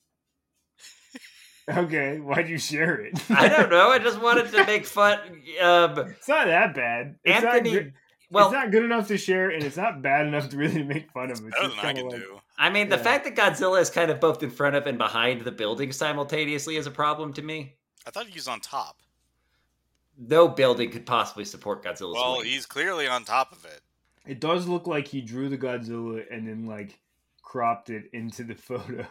Okay, why'd you share it? I don't know. I just wanted to make fun. It's not that bad. It's not good enough to share, and it's not bad enough to really make fun of it. Better than I can do. I mean, the fact that Godzilla is kind of both in front of and behind the building simultaneously is a problem to me. I thought he was on top. No building could possibly support Godzilla's wings. He's clearly on top of it. It does look like he drew the Godzilla and then, cropped it into the photo.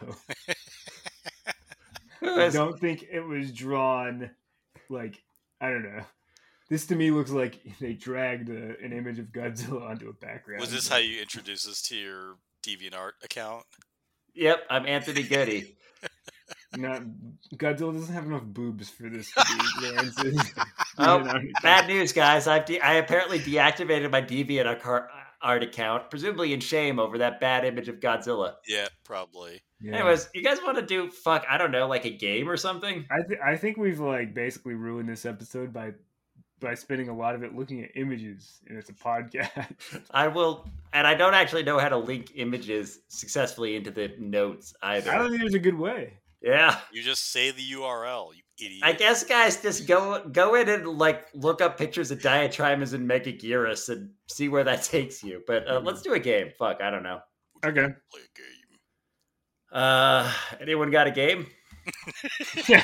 I don't think it was drawn, I don't know. This to me looks like they dragged an image of Godzilla onto a background. Was this how you introduced us to your DeviantArt account? Yep, I'm Anthony Goody. Godzilla doesn't have enough boobs for this to be Lawrence's. Bad news, guys. I apparently deactivated my DeviantArt account, presumably in shame over that bad image of Godzilla. Yeah, probably. Yeah. Anyways, you guys want to do, I don't know, like a game or something? I think we've, basically ruined this episode by spending a lot of it looking at images, and it's a podcast. I will, and I don't actually know how to link images successfully into the notes either. I don't think there's a good way. Yeah. You just say the URL, you idiot. I guess, guys, just go in and, look up pictures of Diatrimas and Megaguirus and see where that takes you. But let's do a game. I don't know. Okay. Play a game. Anyone got a game? Yeah.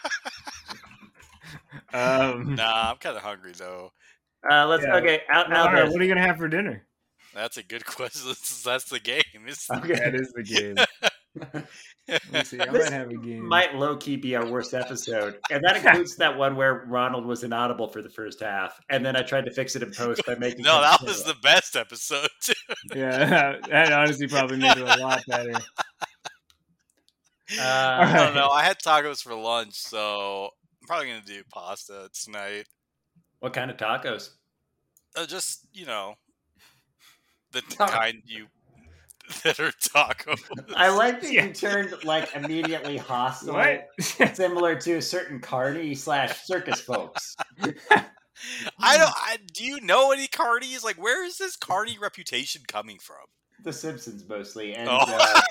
Nah, I'm kind of hungry though. Okay. All right, what are you gonna have for dinner? That's a good question. That's the game. Okay, that is the game. Let's see. I might have a game. Might low key be our worst episode, and that includes that one where Ronald was inaudible for the first half, and then I tried to fix it in post by making. No, that was the best episode too. Yeah, that honestly probably made it a lot better. I don't know. I had tacos for lunch, so I'm probably gonna do pasta tonight. What kind of tacos? Just the kind that are tacos. I like that you turned immediately hostile. What? Similar to certain carny/circus folks. Do you know any carnies? Where is this carny reputation coming from? The Simpsons mostly, and Oh.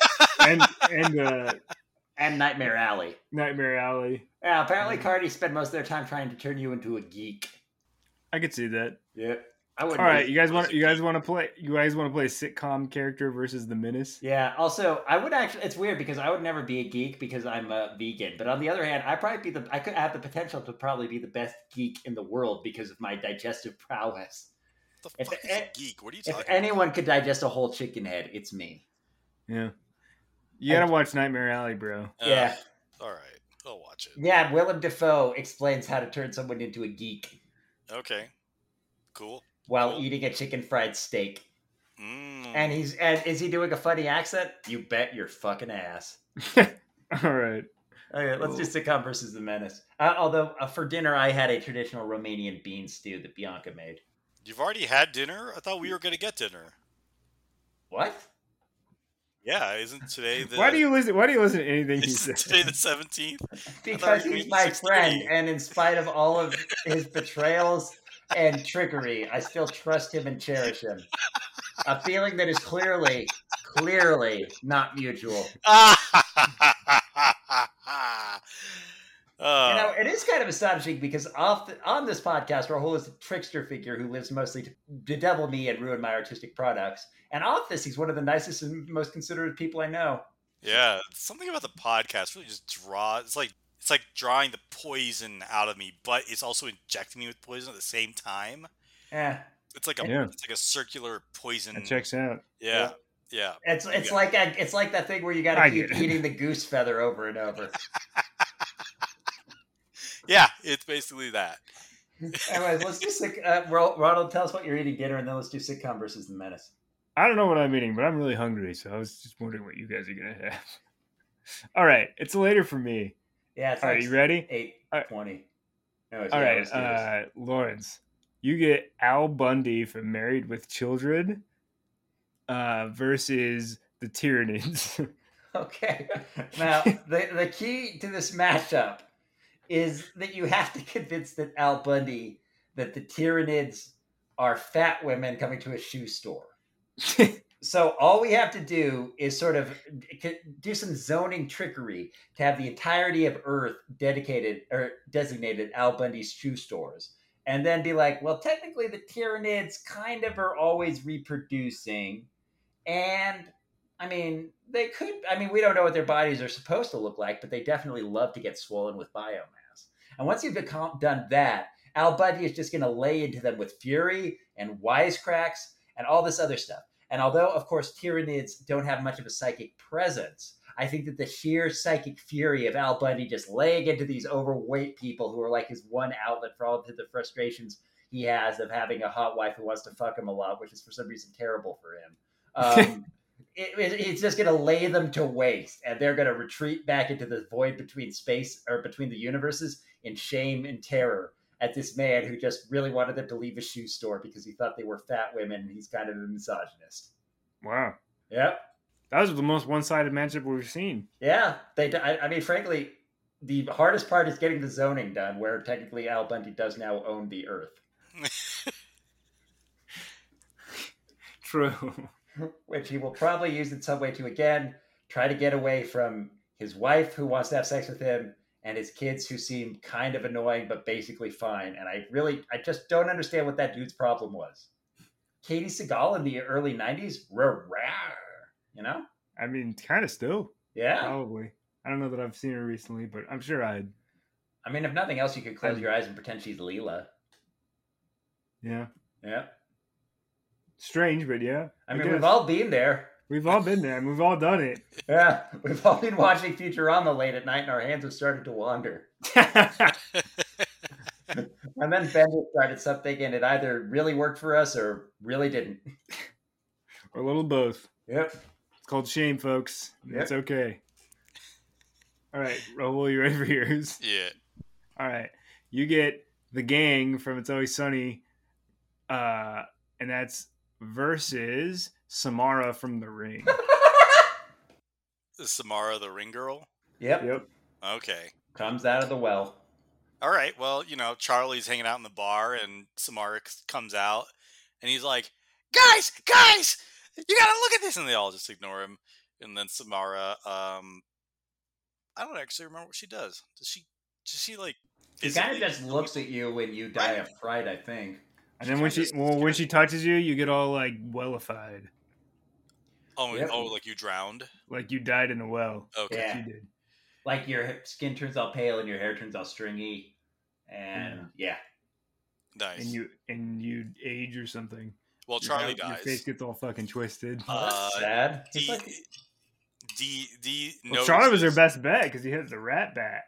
and Nightmare Alley. Nightmare Alley. Yeah, apparently Cardi spent most of their time trying to turn you into a geek. I could see that. Yep. I wouldn't. All right, you guys was want a geek. to play a sitcom character versus the Menace? Yeah. Also, I would actually. It's weird because I would never be a geek because I'm a vegan. But on the other hand, I could have the potential to probably be the best geek in the world because of my digestive prowess. What the fuck is a geek? What are you If talking anyone could digest a whole chicken head, it's me. Yeah. You gotta watch Nightmare Alley, bro. about? Yeah. All right. I'll watch it. Yeah. Willem Dafoe explains how to turn someone into a geek Okay. Cool. while Cool. eating a chicken fried steak. Mm. And is he doing a funny accent? You bet your fucking ass. All right. Okay, let's do Sitcom versus the Menace. Although for dinner I had a traditional Romanian bean stew that Bianca made. You've already had dinner? I thought we were going to get dinner. What? Yeah, isn't today the... Why do you listen to anything he Isn't says? today the 17th? Because we were he's eating my 6:30. friend, and in spite of all of his betrayals and trickery, I still trust him and cherish him. A feeling that is clearly not mutual. It is kind of astonishing because on this podcast, Rahul is a trickster figure who lives mostly to bedevil me and ruin my artistic products. And off this, he's one of the nicest and most considerate people I know. Yeah, something about the podcast really just it's like drawing the poison out of me, but it's also injecting me with poison at the same time. Yeah. It's like a circular poison. That checks out. Yeah. Yeah. It's like that thing where you got to keep eating the goose feather over and over. Yeah, it's basically that. Anyways, let's do Ronald, tell us what you're eating dinner, and then let's do Sitcom versus the Menace. I don't know what I'm eating, but I'm really hungry, so I was just wondering what you guys are gonna have. All right, it's later for me. Yeah. All right, you ready? 8:20. All right, Lawrence, you get Al Bundy from Married with Children versus the Tyranids. Okay. Now, the key to this matchup is that you have to convince that Al Bundy that the Tyranids are fat women coming to a shoe store. So all we have to do is sort of do some zoning trickery to have the entirety of Earth dedicated or designated Al Bundy's shoe stores. And then be like, well, technically the Tyranids kind of are always reproducing. And, I mean, we don't know what their bodies are supposed to look like, but they definitely love to get swollen with biomass. And once you've done that, Al Bundy is just going to lay into them with fury and wisecracks and all this other stuff. And although, of course, Tyranids don't have much of a psychic presence, I think that the sheer psychic fury of Al Bundy just laying into these overweight people who are like his one outlet for all of the frustrations he has of having a hot wife who wants to fuck him a lot, which is for some reason terrible for him. It's just going to lay them to waste, and they're going to retreat back into the void between space or between the universes in shame and terror at this man who just really wanted them to leave a shoe store because he thought they were fat women, and he's kind of a misogynist. Wow. Yep. That was the most one-sided matchup we've seen. Yeah. I mean, frankly, the hardest part is getting the zoning done, where technically Al Bundy does now own the Earth. True. Which he will probably use in some way to, again, try to get away from his wife who wants to have sex with him and his kids who seem kind of annoying but basically fine. And I just don't understand what that dude's problem was. Katie Seagal in the early 90s? You know? I mean, kind of still. Yeah. Probably. I don't know that I've seen her recently, but I'm sure I'd. I mean, if nothing else, you could close your eyes and pretend she's Leela. Yeah. Yeah. Strange, but yeah. I mean, we've all been there. We've all been there, and we've all done it. Yeah, we've all been watching Futurama late at night, and our hands have started to wander. And then Bender started something, and it either really worked for us or really didn't. Or a little both. Yep. It's called shame, folks. Yep. It's okay. All right, Rahul, you ready for yours? Yeah. All right. You get the gang from It's Always Sunny, and that's versus Samara from The Ring. Is Samara the ring girl? Yep. Okay. Comes out of the well. All right. Well, Charlie's hanging out in the bar, and Samara comes out, and he's like, "Guys, You gotta look at this, and they all just ignore him. And then Samara, I don't actually remember what she does. Does she like? She kind of physically just kill looks people? at you when you die of fright, I think. And then when she touches you, you get all like wellified, Oh, Yep. oh, like you drowned. like you died in a well. Okay. Yeah. She did. Like your skin turns all pale and your hair turns all stringy, and yeah. Nice. And you age or something. Well, Charlie Your dies. face gets all fucking twisted. Oh, that's sad. He's D, like- D Well, Charlie was her notices- best bet because he has the rat bat.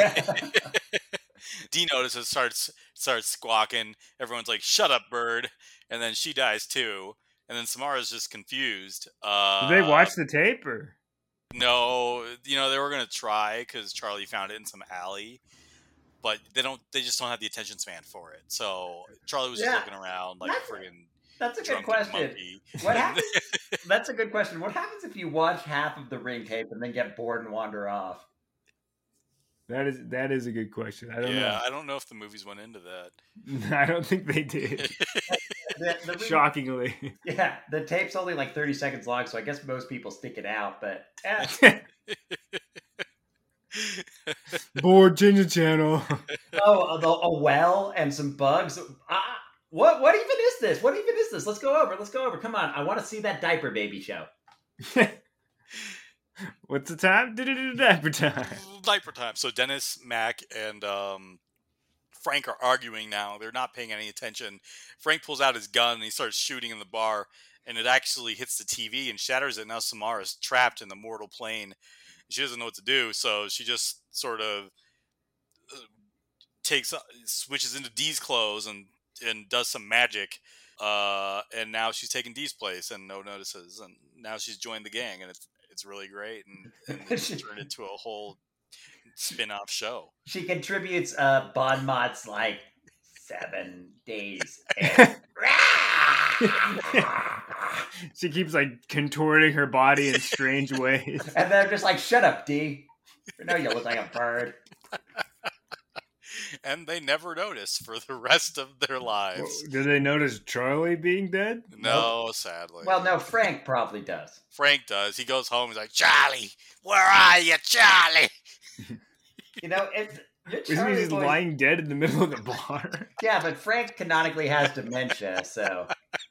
D notices, starts squawking. Everyone's like, "Shut up, bird!" And then she dies too. And then Samara's just confused. Did they watch the tape or? No, they were gonna try because Charlie found it in some alley, but they just don't have the attention span for it. So Charlie was just Yeah. looking around like That's- friggin' That's a good drunken question. monkey. What happens? That's a good question. What happens if you watch half of the Ring tape and then get bored and wander off? That is a good question. I don't I don't know if the movies went into that. know. I don't think they did. The Ring- Shockingly. Yeah, the tape's only like 30 seconds long, so I guess most people stick it out. But Bored, change the channel. a well and some bugs. What even is this? What even is this? Let's go over. Come on, I want to see that diaper baby show. What's the time? Diaper time. Diaper time. So Dennis, Mac, and Frank are arguing now. They're not paying any attention. Frank pulls out his gun and he starts shooting in the bar, and it actually hits the TV and shatters it. Now Samara's trapped in the mortal plane. She doesn't know what to do, so she just sort of switches into Dee's clothes and does some magic. And now she's taking Dee's place, and no notices. And now she's joined the gang, and it's really great, and it's turned into a whole spin-off show. She contributes Bon Mott's like 7 days. And... She keeps like contorting her body in strange ways. And they're just like, shut up, D. You know you look like a bird. And they never notice for the rest of their lives. Did they notice Charlie being dead? No, sadly. Well, no, Frank probably does. Frank does. He goes home. He's like, "Charlie, where are you, Charlie?" You know, it's Isn't he just lying dead in the middle of the bar? Yeah, but Frank canonically has dementia, so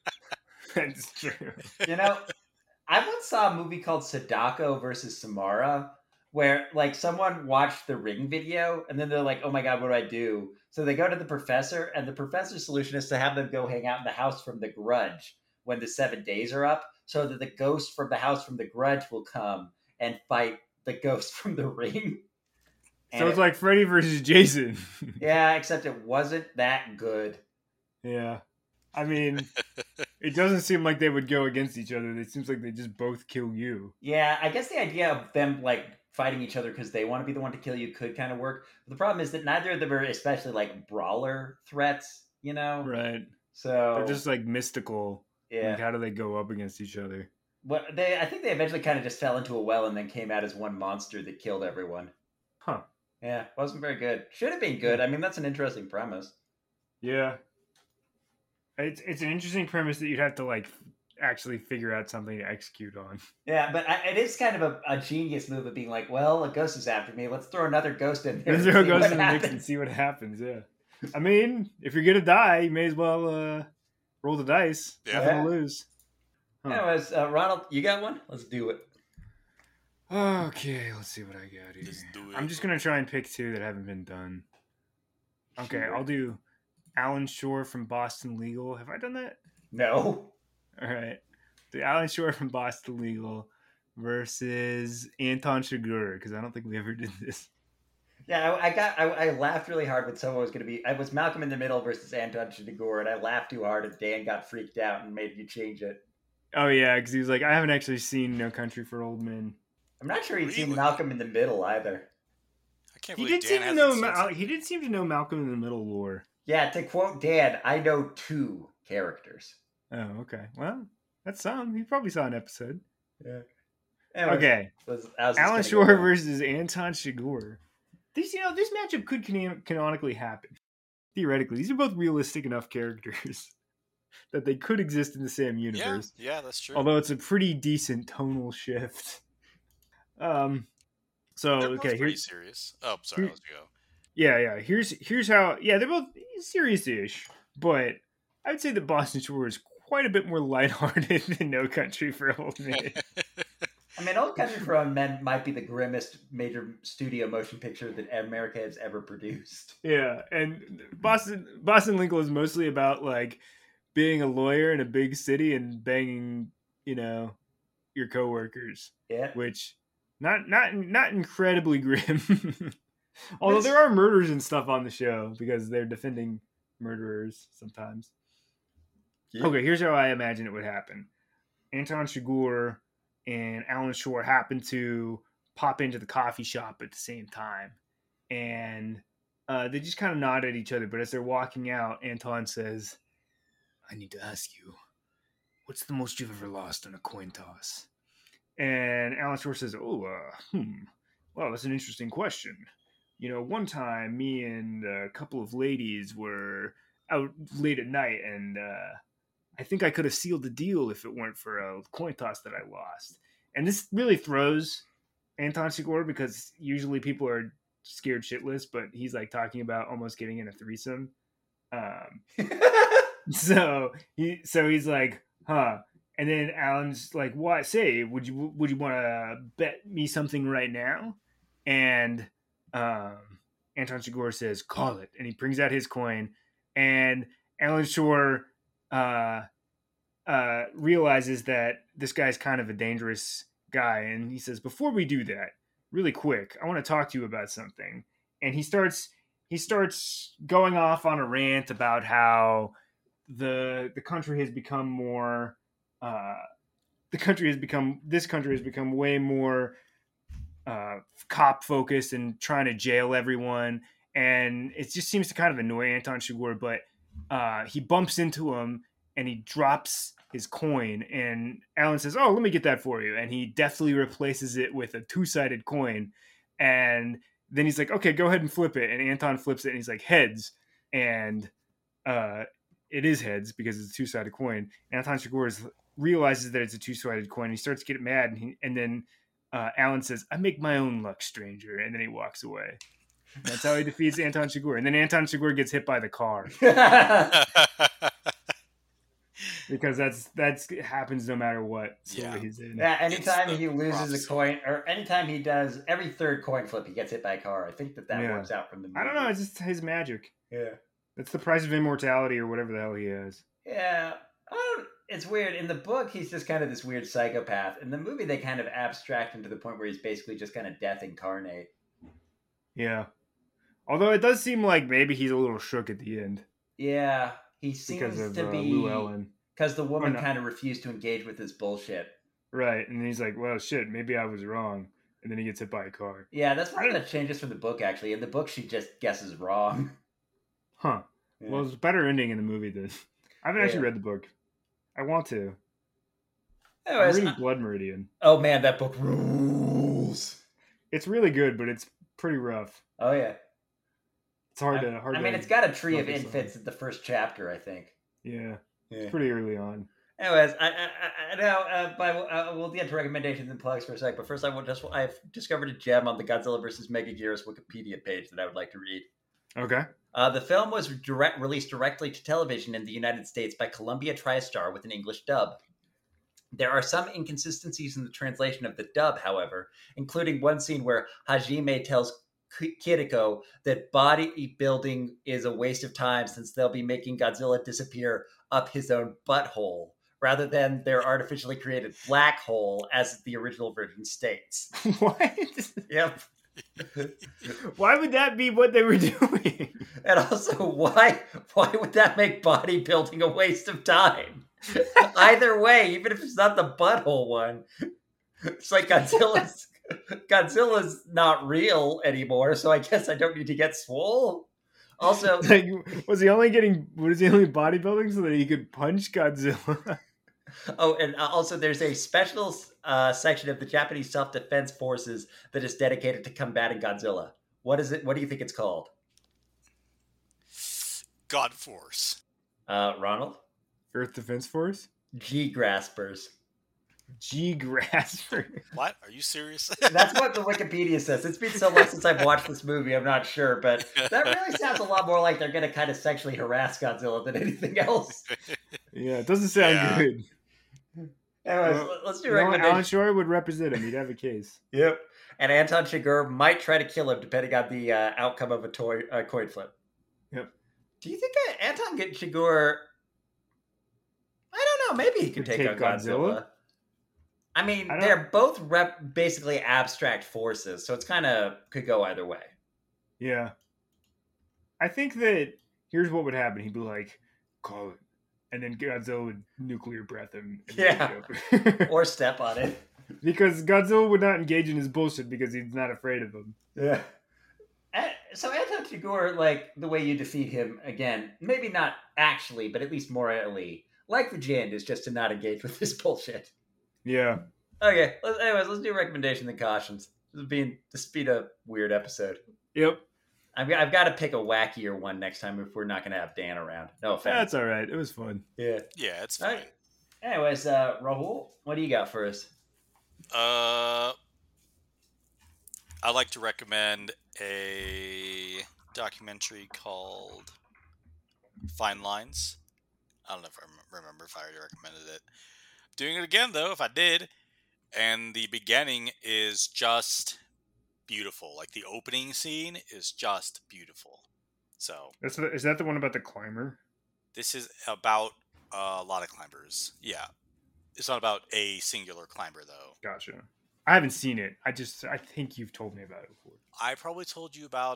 That's true. you know. I once saw a movie called Sadako versus Samara, where like someone watched the Ring video and then they're like, "Oh my god, what do I do?" So they go to the professor, and the professor's solution is to have them go hang out in the house from the Grudge when the 7 days are up, so that the ghost from the house from the Grudge will come and fight the ghost from the Ring. So it's like Freddy versus Jason. Yeah, except it wasn't that good. Yeah. I mean, it doesn't seem like they would go against each other. It seems like they just both kill you. Yeah, I guess the idea of them like fighting each other because they want to be the one to kill you could kind of work. But the problem is that neither of them are especially like brawler threats, you know? Right. So They're just like mystical. yeah. Like, how do they go up against each other? But I think they eventually kind of just fell into a well and then came out as one monster that killed everyone. Huh. Yeah, wasn't very good. Should have been good. I mean, that's an interesting premise. Yeah. It's an interesting premise that you'd have to like actually figure out something to execute on. Yeah, but it is kind of a genius move of being like, well, a ghost is after me. Let's throw another ghost in there. Let's and throw a see ghost what in the mix happens. and see what happens. Yeah. I mean, if you're gonna die, you may as well roll the dice. Yeah. Nothing to lose. Huh. Anyways, Ronald, you got one? Let's do it. Okay, let's see what I got here. Just do it. I'm just gonna try and pick 2 that haven't been done. Okay, Sure. I'll do Alan Shore from Boston Legal. Have I done that? No. All right. The Alan Shore from Boston Legal versus Anton Chigurh, because I don't think we ever did this. Yeah, I laughed really hard when someone was going to be. I was Malcolm in the Middle versus Anton Chigurh, and I laughed too hard, and Dan got freaked out and made you change it. Oh yeah, because he was like, I haven't actually seen No Country for Old Men. I'm not sure he'd seen Really? Malcolm in the Middle either. I can't He believe did Dan seem to hasn't know. seen something. He did seem to know Malcolm in the Middle lore. Yeah, to quote Dan, I know 2 characters. Oh, okay. Well, that's some. He probably saw an episode. Yeah. Anyways, Okay. how's this Alan gonna Shore go down? versus Anton Chigurh. This matchup could canonically happen. Theoretically, these are both realistic enough characters. that they could exist in the same universe. Yeah, that's true. Although it's a pretty decent tonal shift. So They're both okay, pretty here's serious. Oh, sorry, let's go. yeah. Here's how. Yeah, they're both serious-ish, but I'd say that Boston Shore is quite a bit more lighthearted than No Country for Old Men. I mean, Old Country for Old Men might be the grimmest major studio motion picture that America has ever produced. Yeah, and Boston Legal is mostly about like being a lawyer in a big city and banging, your coworkers. Yeah. Which not incredibly grim. Although there are murders and stuff on the show because they're defending murderers sometimes. Yeah. Okay, here's how I imagine it would happen. Anton Chigurh and Alan Shore happen to pop into the coffee shop at the same time. And they just kind of nod at each other. But as they're walking out, Anton says, I need to ask you, what's the most you've ever lost on a coin toss? And Alan Shore says, well, that's an interesting question. One time me and a couple of ladies were out late at night, and I think I could have sealed the deal if it weren't for a coin toss that I lost. And this really throws Anton Chigurh because usually people are scared shitless, but he's like talking about almost getting in a threesome. So he's like, huh. And then Alan's like, what? Say, would you want to bet me something right now? And Anton Chigurh says, call it. And he brings out his coin. And Alan Shore realizes that this guy's kind of a dangerous guy. And he says, before we do that, really quick, I want to talk to you about something. And he starts going off on a rant about how the country has become more this country has become way more cop focused and trying to jail everyone, and it just seems to kind of annoy Anton Chigurh. But he bumps into him and he drops his coin, and Alan says, "Oh, let me get that for you," and he deftly replaces it with a two-sided coin. And then he's like, "Okay, go ahead and flip it." And Anton flips it, and he's like, "Heads," and it is heads because it's a two-sided coin. And Anton Chigurh realizes that it's a two-sided coin. He starts getting mad, and then Alan says, "I make my own luck, stranger," and then he walks away. That's how he defeats Anton Chigurh. And then Anton Chigurh gets hit by the car because that's happens no matter what story he's in. Yeah, anytime he loses a coin, or anytime he does every third coin flip, he gets hit by a car. I think that works out from the movie. I don't know. It's just his magic. Yeah, that's the price of immortality, or whatever the hell he has. Yeah. It's weird. In the book, he's just kind of this weird psychopath. In the movie, they kind of abstract him to the point where he's basically just kind of death incarnate. Yeah. Although it does seem like maybe he's a little shook at the end. Yeah. He seems to be... Llewellyn. Because the woman kind of refused to engage with his bullshit. Right. And he's like, well, shit, maybe I was wrong. And then he gets hit by a car. Yeah, that's one of the changes from the book, actually. In the book, she just guesses wrong. Huh. Yeah. Well, it's a better ending in the movie than... I haven't actually read the book. I want to. Anyways, I'm reading Blood Meridian. Oh man, that book rules. It's really good, but it's pretty rough. Oh yeah. It's hard to. I mean, it's got a tree of infants at the first chapter, I think. Yeah. It's pretty early on. Anyways, I know. We'll get to recommendations and plugs for a sec, but first, I've discovered a gem on the Godzilla vs. Megaguirus Wikipedia page that I would like to read. Okay. The film was released directly to television in the United States by Columbia TriStar with an English dub. There are some inconsistencies in the translation of the dub, however, including one scene where Hajime tells Kiriko that bodybuilding is a waste of time since they'll be making Godzilla disappear up his own butthole, rather than their artificially created black hole, as the original version states. What? Yep. Why would that be what they were doing? And also, why would that make bodybuilding a waste of time? Either way, even if it's not the butthole one, it's like Godzilla's not real anymore, so I guess I don't need to get swole. Also, like, was he only bodybuilding so that he could punch Godzilla? Oh, and also there's a special section of the Japanese Self-Defense Forces that is dedicated to combating Godzilla. What is it? What do you think it's called? God Force. Ronald? Earth Defense Force? G graspers. G Grasper. What? Are you serious? That's what the Wikipedia says. It's been so long since I've watched this movie, I'm not sure, but that really sounds a lot more like they're going to kind of sexually harass Godzilla than anything else. Yeah, it doesn't sound good. Anyways, let's do You know, recommendations. Alan Shore would represent him. He'd have a case. Yep. And Anton Chigurh might try to kill him depending on the outcome of a coin flip. Yep. Do you think Anton Chigurh... I don't know. Maybe he could take on Godzilla. I mean, they're both basically abstract forces, so it's kind of could go either way. Yeah. I think that here's what would happen. He'd be like, call it. And then Godzilla would nuclear breath him. And or step on it. Because Godzilla would not engage in his bullshit because he's not afraid of him. Yeah. So Anton Chigurh, like, the way you defeat him, again, maybe not actually, but at least morally, like the Jind, is just to not engage with this bullshit. Yeah. Okay, let's do recommendation and cautions. This has been a weird episode. Yep. I've got to pick a wackier one next time if we're not going to have Dan around. No offense. That's all right. It was fun. Yeah. Yeah, it's fine. Right. Anyways, Rahul, what do you got for us? I'd like to recommend a documentary called Fine Lines. I don't know if I remember if I already recommended it. Doing it again, though, if I did. And the beginning is just beautiful. Like, the opening scene is just beautiful. So Is that the one about the climber? this is about a lot of climbers. Yeah. It's not about a singular climber, though. Gotcha. I haven't seen it. I think you've told me about it before. I probably told you about,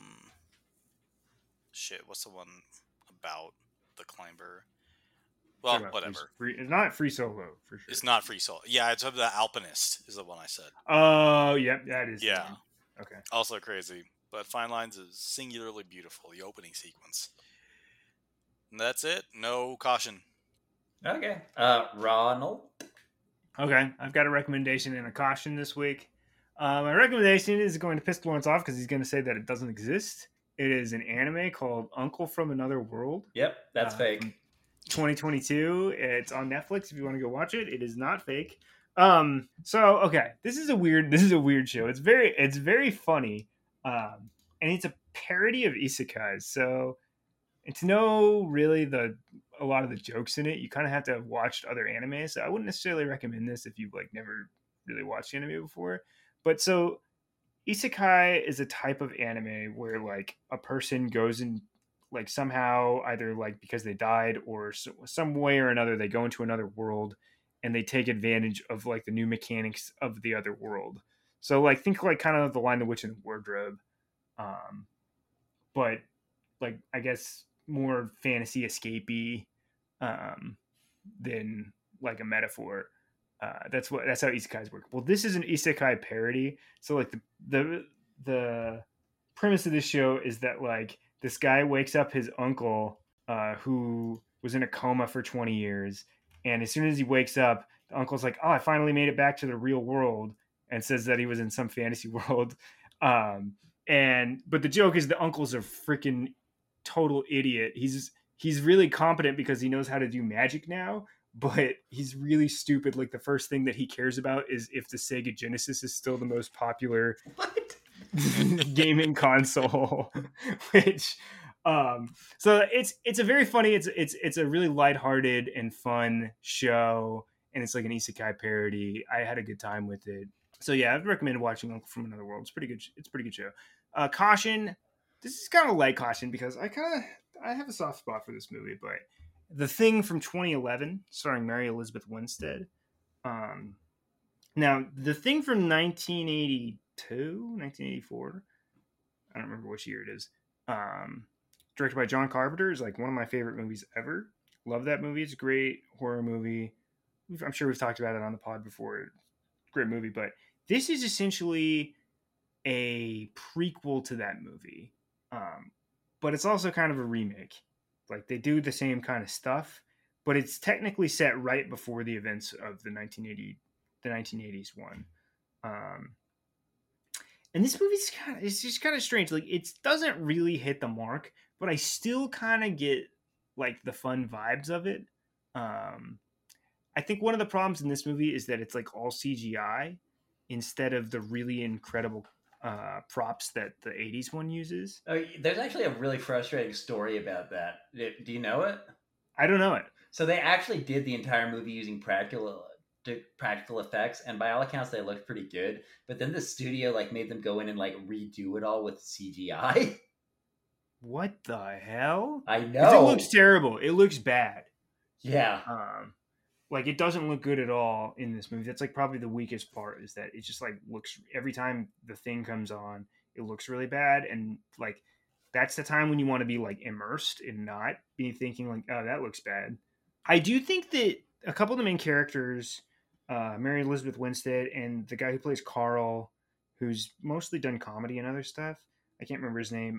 what's the one about the climber? Well, whatever. It's not Free Solo, for sure. It's not Free Solo. Yeah, it's the Alpinist is the one I said. Oh, yep, that is. Yeah. Okay. Also crazy. But Fine Lines is singularly beautiful, the opening sequence. And that's it. No caution. Okay. Ronald? Okay, I've got a recommendation and a caution this week. My recommendation is going to piss Lawrence off because he's going to say that it doesn't exist. It is an anime called Uncle from Another World. Yep, that's fake. 2022. It's on Netflix if you want to go watch it. It is not fake. Okay, this is a weird show. It's very funny. And it's a parody of isekais. So, and to know really a lot of the jokes in it, you kind of have to have watched other anime. So I wouldn't necessarily recommend this if you've like never really watched anime before. But so isekai is a type of anime where like a person goes and like somehow either like because they died or some way or another they go into another world and they take advantage of like the new mechanics of the other world. So like think like kind of The Lion, the Witch, and the Wardrobe, but like I guess more fantasy escapey than like a metaphor. That's how isekais work. Well, this is an isekai parody. So like the premise of this show is that like this guy wakes up his uncle who was in a coma for 20 years. And as soon as he wakes up, the uncle's like, oh, I finally made it back to the real world, and says that he was in some fantasy world. But the joke is the uncle's a freaking total idiot. He's really competent because he knows how to do magic now, but he's really stupid. Like the first thing that he cares about is if the Sega Genesis is still the most popular gaming console, which so it's a very funny, it's a really lighthearted and fun show, and it's like an isekai parody. I had a good time with it. So yeah, I'd recommend watching Uncle from Another World. It's a pretty good show. Caution, this is kind of light caution because I have a soft spot for this movie, but The Thing from 2011 starring Mary Elizabeth Winstead. Now The Thing from 1982, 1984, I don't remember which year it is, directed by John Carpenter, is like one of my favorite movies ever. Love that movie. It's a great horror movie. I'm sure we've talked about it on the pod before. Great movie, but this is essentially a prequel to that movie, but it's also kind of a remake. Like they do the same kind of stuff, but it's technically set right before the events of the 1980s one. And this movie's it's just kind of strange. Like it doesn't really hit the mark, but I still kind of get like the fun vibes of it. I think one of the problems in this movie is that it's like all CGI instead of the really incredible props that the 80s one uses. Oh, there's actually a really frustrating story about that. Do you know it? I don't know it. So they actually did the entire movie using practical effects, and by all accounts they looked pretty good. But then the studio like made them go in and like redo it all with CGI. What the hell? I 'Cause know. it looks terrible. It looks bad. Yeah. Like it doesn't look good at all in this movie. That's like probably the weakest part, is that it just like looks, every time the thing comes on, it looks really bad. And like that's the time when you want to be like immersed and not be thinking like, oh, that looks bad. I do think that a couple of the main characters, Mary Elizabeth Winstead and the guy who plays Carl, who's mostly done comedy and other stuff, I can't remember his name.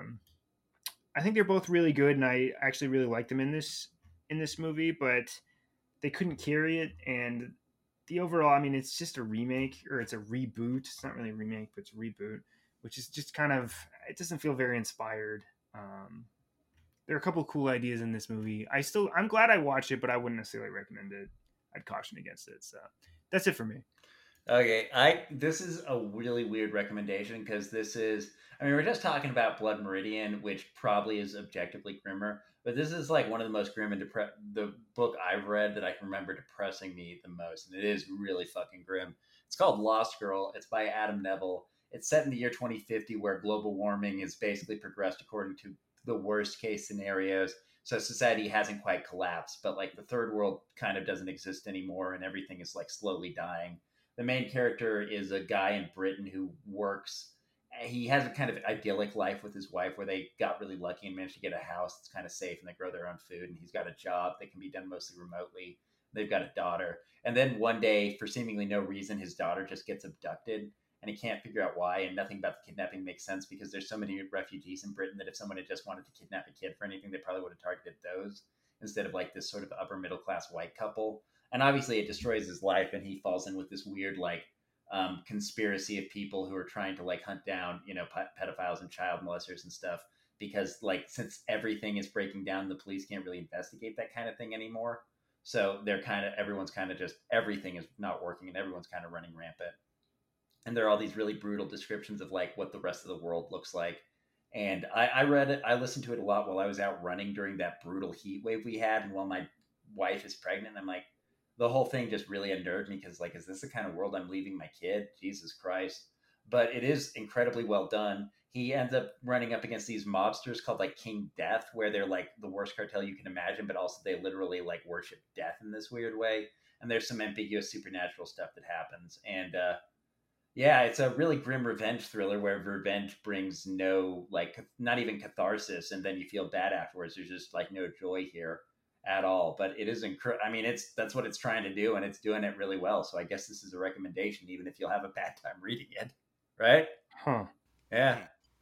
I think they're both really good, and I actually really like them in this movie, but they couldn't carry it. And the overall, I mean, it's just a remake, or it's a reboot. It's not really a remake, but it's a reboot, which is just kind of, it doesn't feel very inspired. There are a couple of cool ideas in this movie. I'm glad I watched it, but I wouldn't necessarily recommend it. I'd caution against it. So that's it for me. Okay, this is a really weird recommendation because we're just talking about Blood Meridian, which probably is objectively grimmer, but this is like one of the most grim and the book I've read that I can remember depressing me the most, and it is really fucking grim. It's called Lost Girl. It's by Adam Neville. It's set in the year 2050, where global warming has basically progressed according to the worst case scenarios. So society hasn't quite collapsed, but like the third world kind of doesn't exist anymore, and everything is like slowly dying. The main character is a guy in Britain who works. He has a kind of idyllic life with his wife where they got really lucky and managed to get a house that's kind of safe, and they grow their own food, and he's got a job that can be done mostly remotely. They've got a daughter. And then one day, for seemingly no reason, his daughter just gets abducted, and he can't figure out why, and nothing about the kidnapping makes sense because there's so many refugees in Britain that if someone had just wanted to kidnap a kid for anything, they probably would have targeted those instead of like this sort of upper middle class white couple. And obviously it destroys his life, and he falls in with this weird like conspiracy of people who are trying to like hunt down, pedophiles and child molesters and stuff, because like since everything is breaking down, the police can't really investigate that kind of thing anymore. So everyone's kind of just, everything is not working, and everyone's kind of running rampant. And there are all these really brutal descriptions of like what the rest of the world looks like. And I read it, I listened to it a lot while I was out running during that brutal heat wave we had, and while my wife is pregnant. I'm like, the whole thing just really unnerved me because, like, is this the kind of world I'm leaving my kid? Jesus Christ. But it is incredibly well done. He ends up running up against these mobsters called, like, King Death, where they're, like, the worst cartel you can imagine, but also they literally, like, worship death in this weird way. And there's some ambiguous supernatural stuff that happens. And, yeah, it's a really grim revenge thriller where revenge brings no, like, not even catharsis, and then you feel bad afterwards. There's just, like, no joy here at all. But it is I mean, that's what it's trying to do, and it's doing it really well. So I guess this is a recommendation, even if you'll have a bad time reading it, right? Yeah.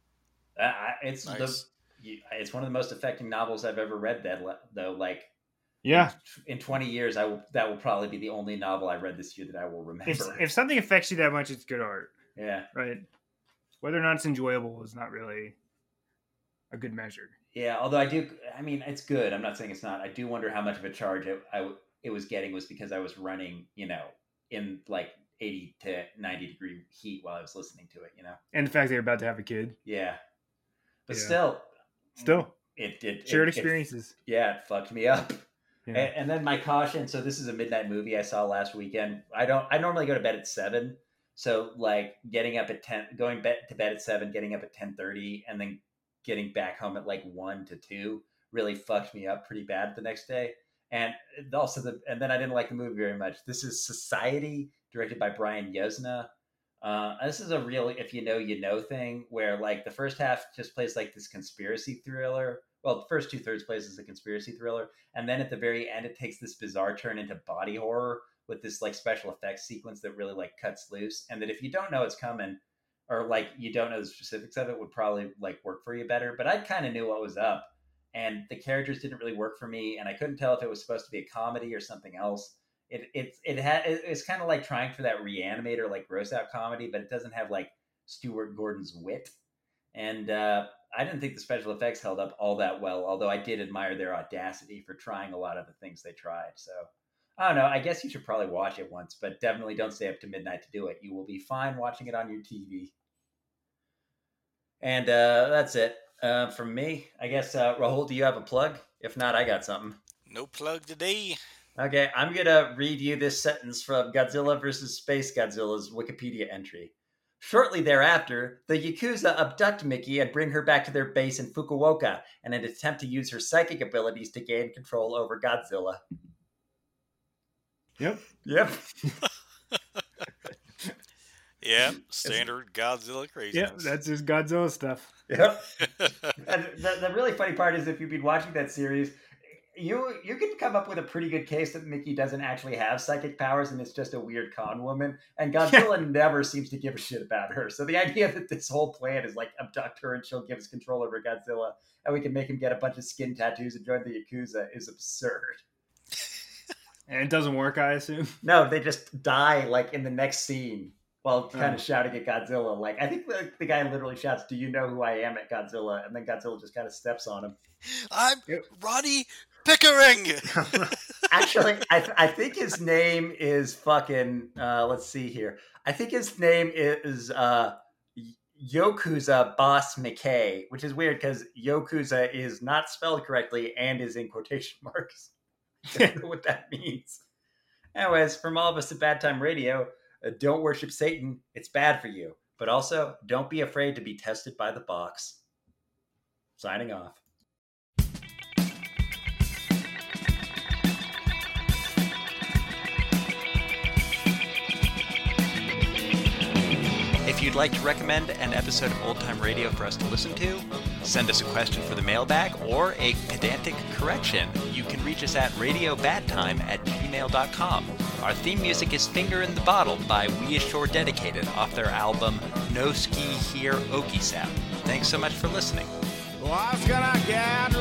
It's nice. It's one of the most affecting novels I've ever read. Though, like, yeah, in 20 years, that will probably be the only novel I read this year that I will remember. If something affects you that much, it's good art. Yeah. Right. Whether or not it's enjoyable is not really a good measure. Yeah, although it's good. I'm not saying it's not. I do wonder how much of a charge it was getting was because I was running, in like 80 to 90 degree heat while I was listening to it, And the fact that you're about to have a kid. Yeah. But still, it did shared experiences. It fucked me up. Yeah. And then my caution. So this is a midnight movie I saw last weekend. I normally go to bed at 7. So like going to bed at 7, getting up at 10:30, and then getting back home at like 1 to 2 really fucked me up pretty bad the next day. And also and then I didn't like the movie very much. This is Society, directed by Brian Yuzna. This is a real, if you know thing, where like the first half just plays like this conspiracy thriller. Well, the first 2/3 plays as a conspiracy thriller. And then at the very end, it takes this bizarre turn into body horror with this like special effects sequence that really like cuts loose. And that if you don't know it's coming, or like you don't know the specifics of it, would probably like work for you better. But I kind of knew what was up, and the characters didn't really work for me, and I couldn't tell if it was supposed to be a comedy or something else. It's kind of like trying for that Reanimator like gross out comedy, but it doesn't have like Stuart Gordon's wit. And I didn't think the special effects held up all that well, although I did admire their audacity for trying a lot of the things they tried. So, I don't know. I guess you should probably watch it once, but definitely don't stay up to midnight to do it. You will be fine watching it on your TV. And that's it from me. I guess, Rahul, do you have a plug? If not, I got something. No plug today. Okay, I'm going to read you this sentence from Godzilla vs. Space Godzilla's Wikipedia entry. Shortly thereafter, the Yakuza abduct Miki and bring her back to their base in Fukuoka in an attempt to use her psychic abilities to gain control over Godzilla. Yep. Yep, standard Godzilla craziness. Yep, that's just Godzilla stuff. Yep. And the really funny part is if you've been watching that series, you can come up with a pretty good case that Miki doesn't actually have psychic powers and it's just a weird con woman. And Godzilla never seems to give a shit about her. So the idea that this whole plan is like abduct her and she'll give us control over Godzilla and we can make him get a bunch of skin tattoos and join the Yakuza is absurd. And it doesn't work, I assume? No, they just die like in the next scene while kind of shouting at Godzilla. Like, I think the guy literally shouts, "Do you know who I am?" at Godzilla, and then Godzilla just kind of steps on him. I'm Roddy Pickering! Actually, I think his name is fucking, let's see here. I think his name is Yokuza Boss McKay, which is weird because Yokuza is not spelled correctly and is in quotation marks. I don't know what that means. Anyways, from all of us at Bad Time Radio, don't worship Satan. It's bad for you. But also, don't be afraid to be tested by the box. Signing off. If you'd like to recommend an episode of Old Time Radio for us to listen to, send us a question for the mailbag or a pedantic correction, you can reach us at radiobadtime@gmail.com. Our theme music is Finger in the Bottle by We Ashore Dedicated off their album No Ski Here Okie Sap. Thanks so much for listening. What's gonna get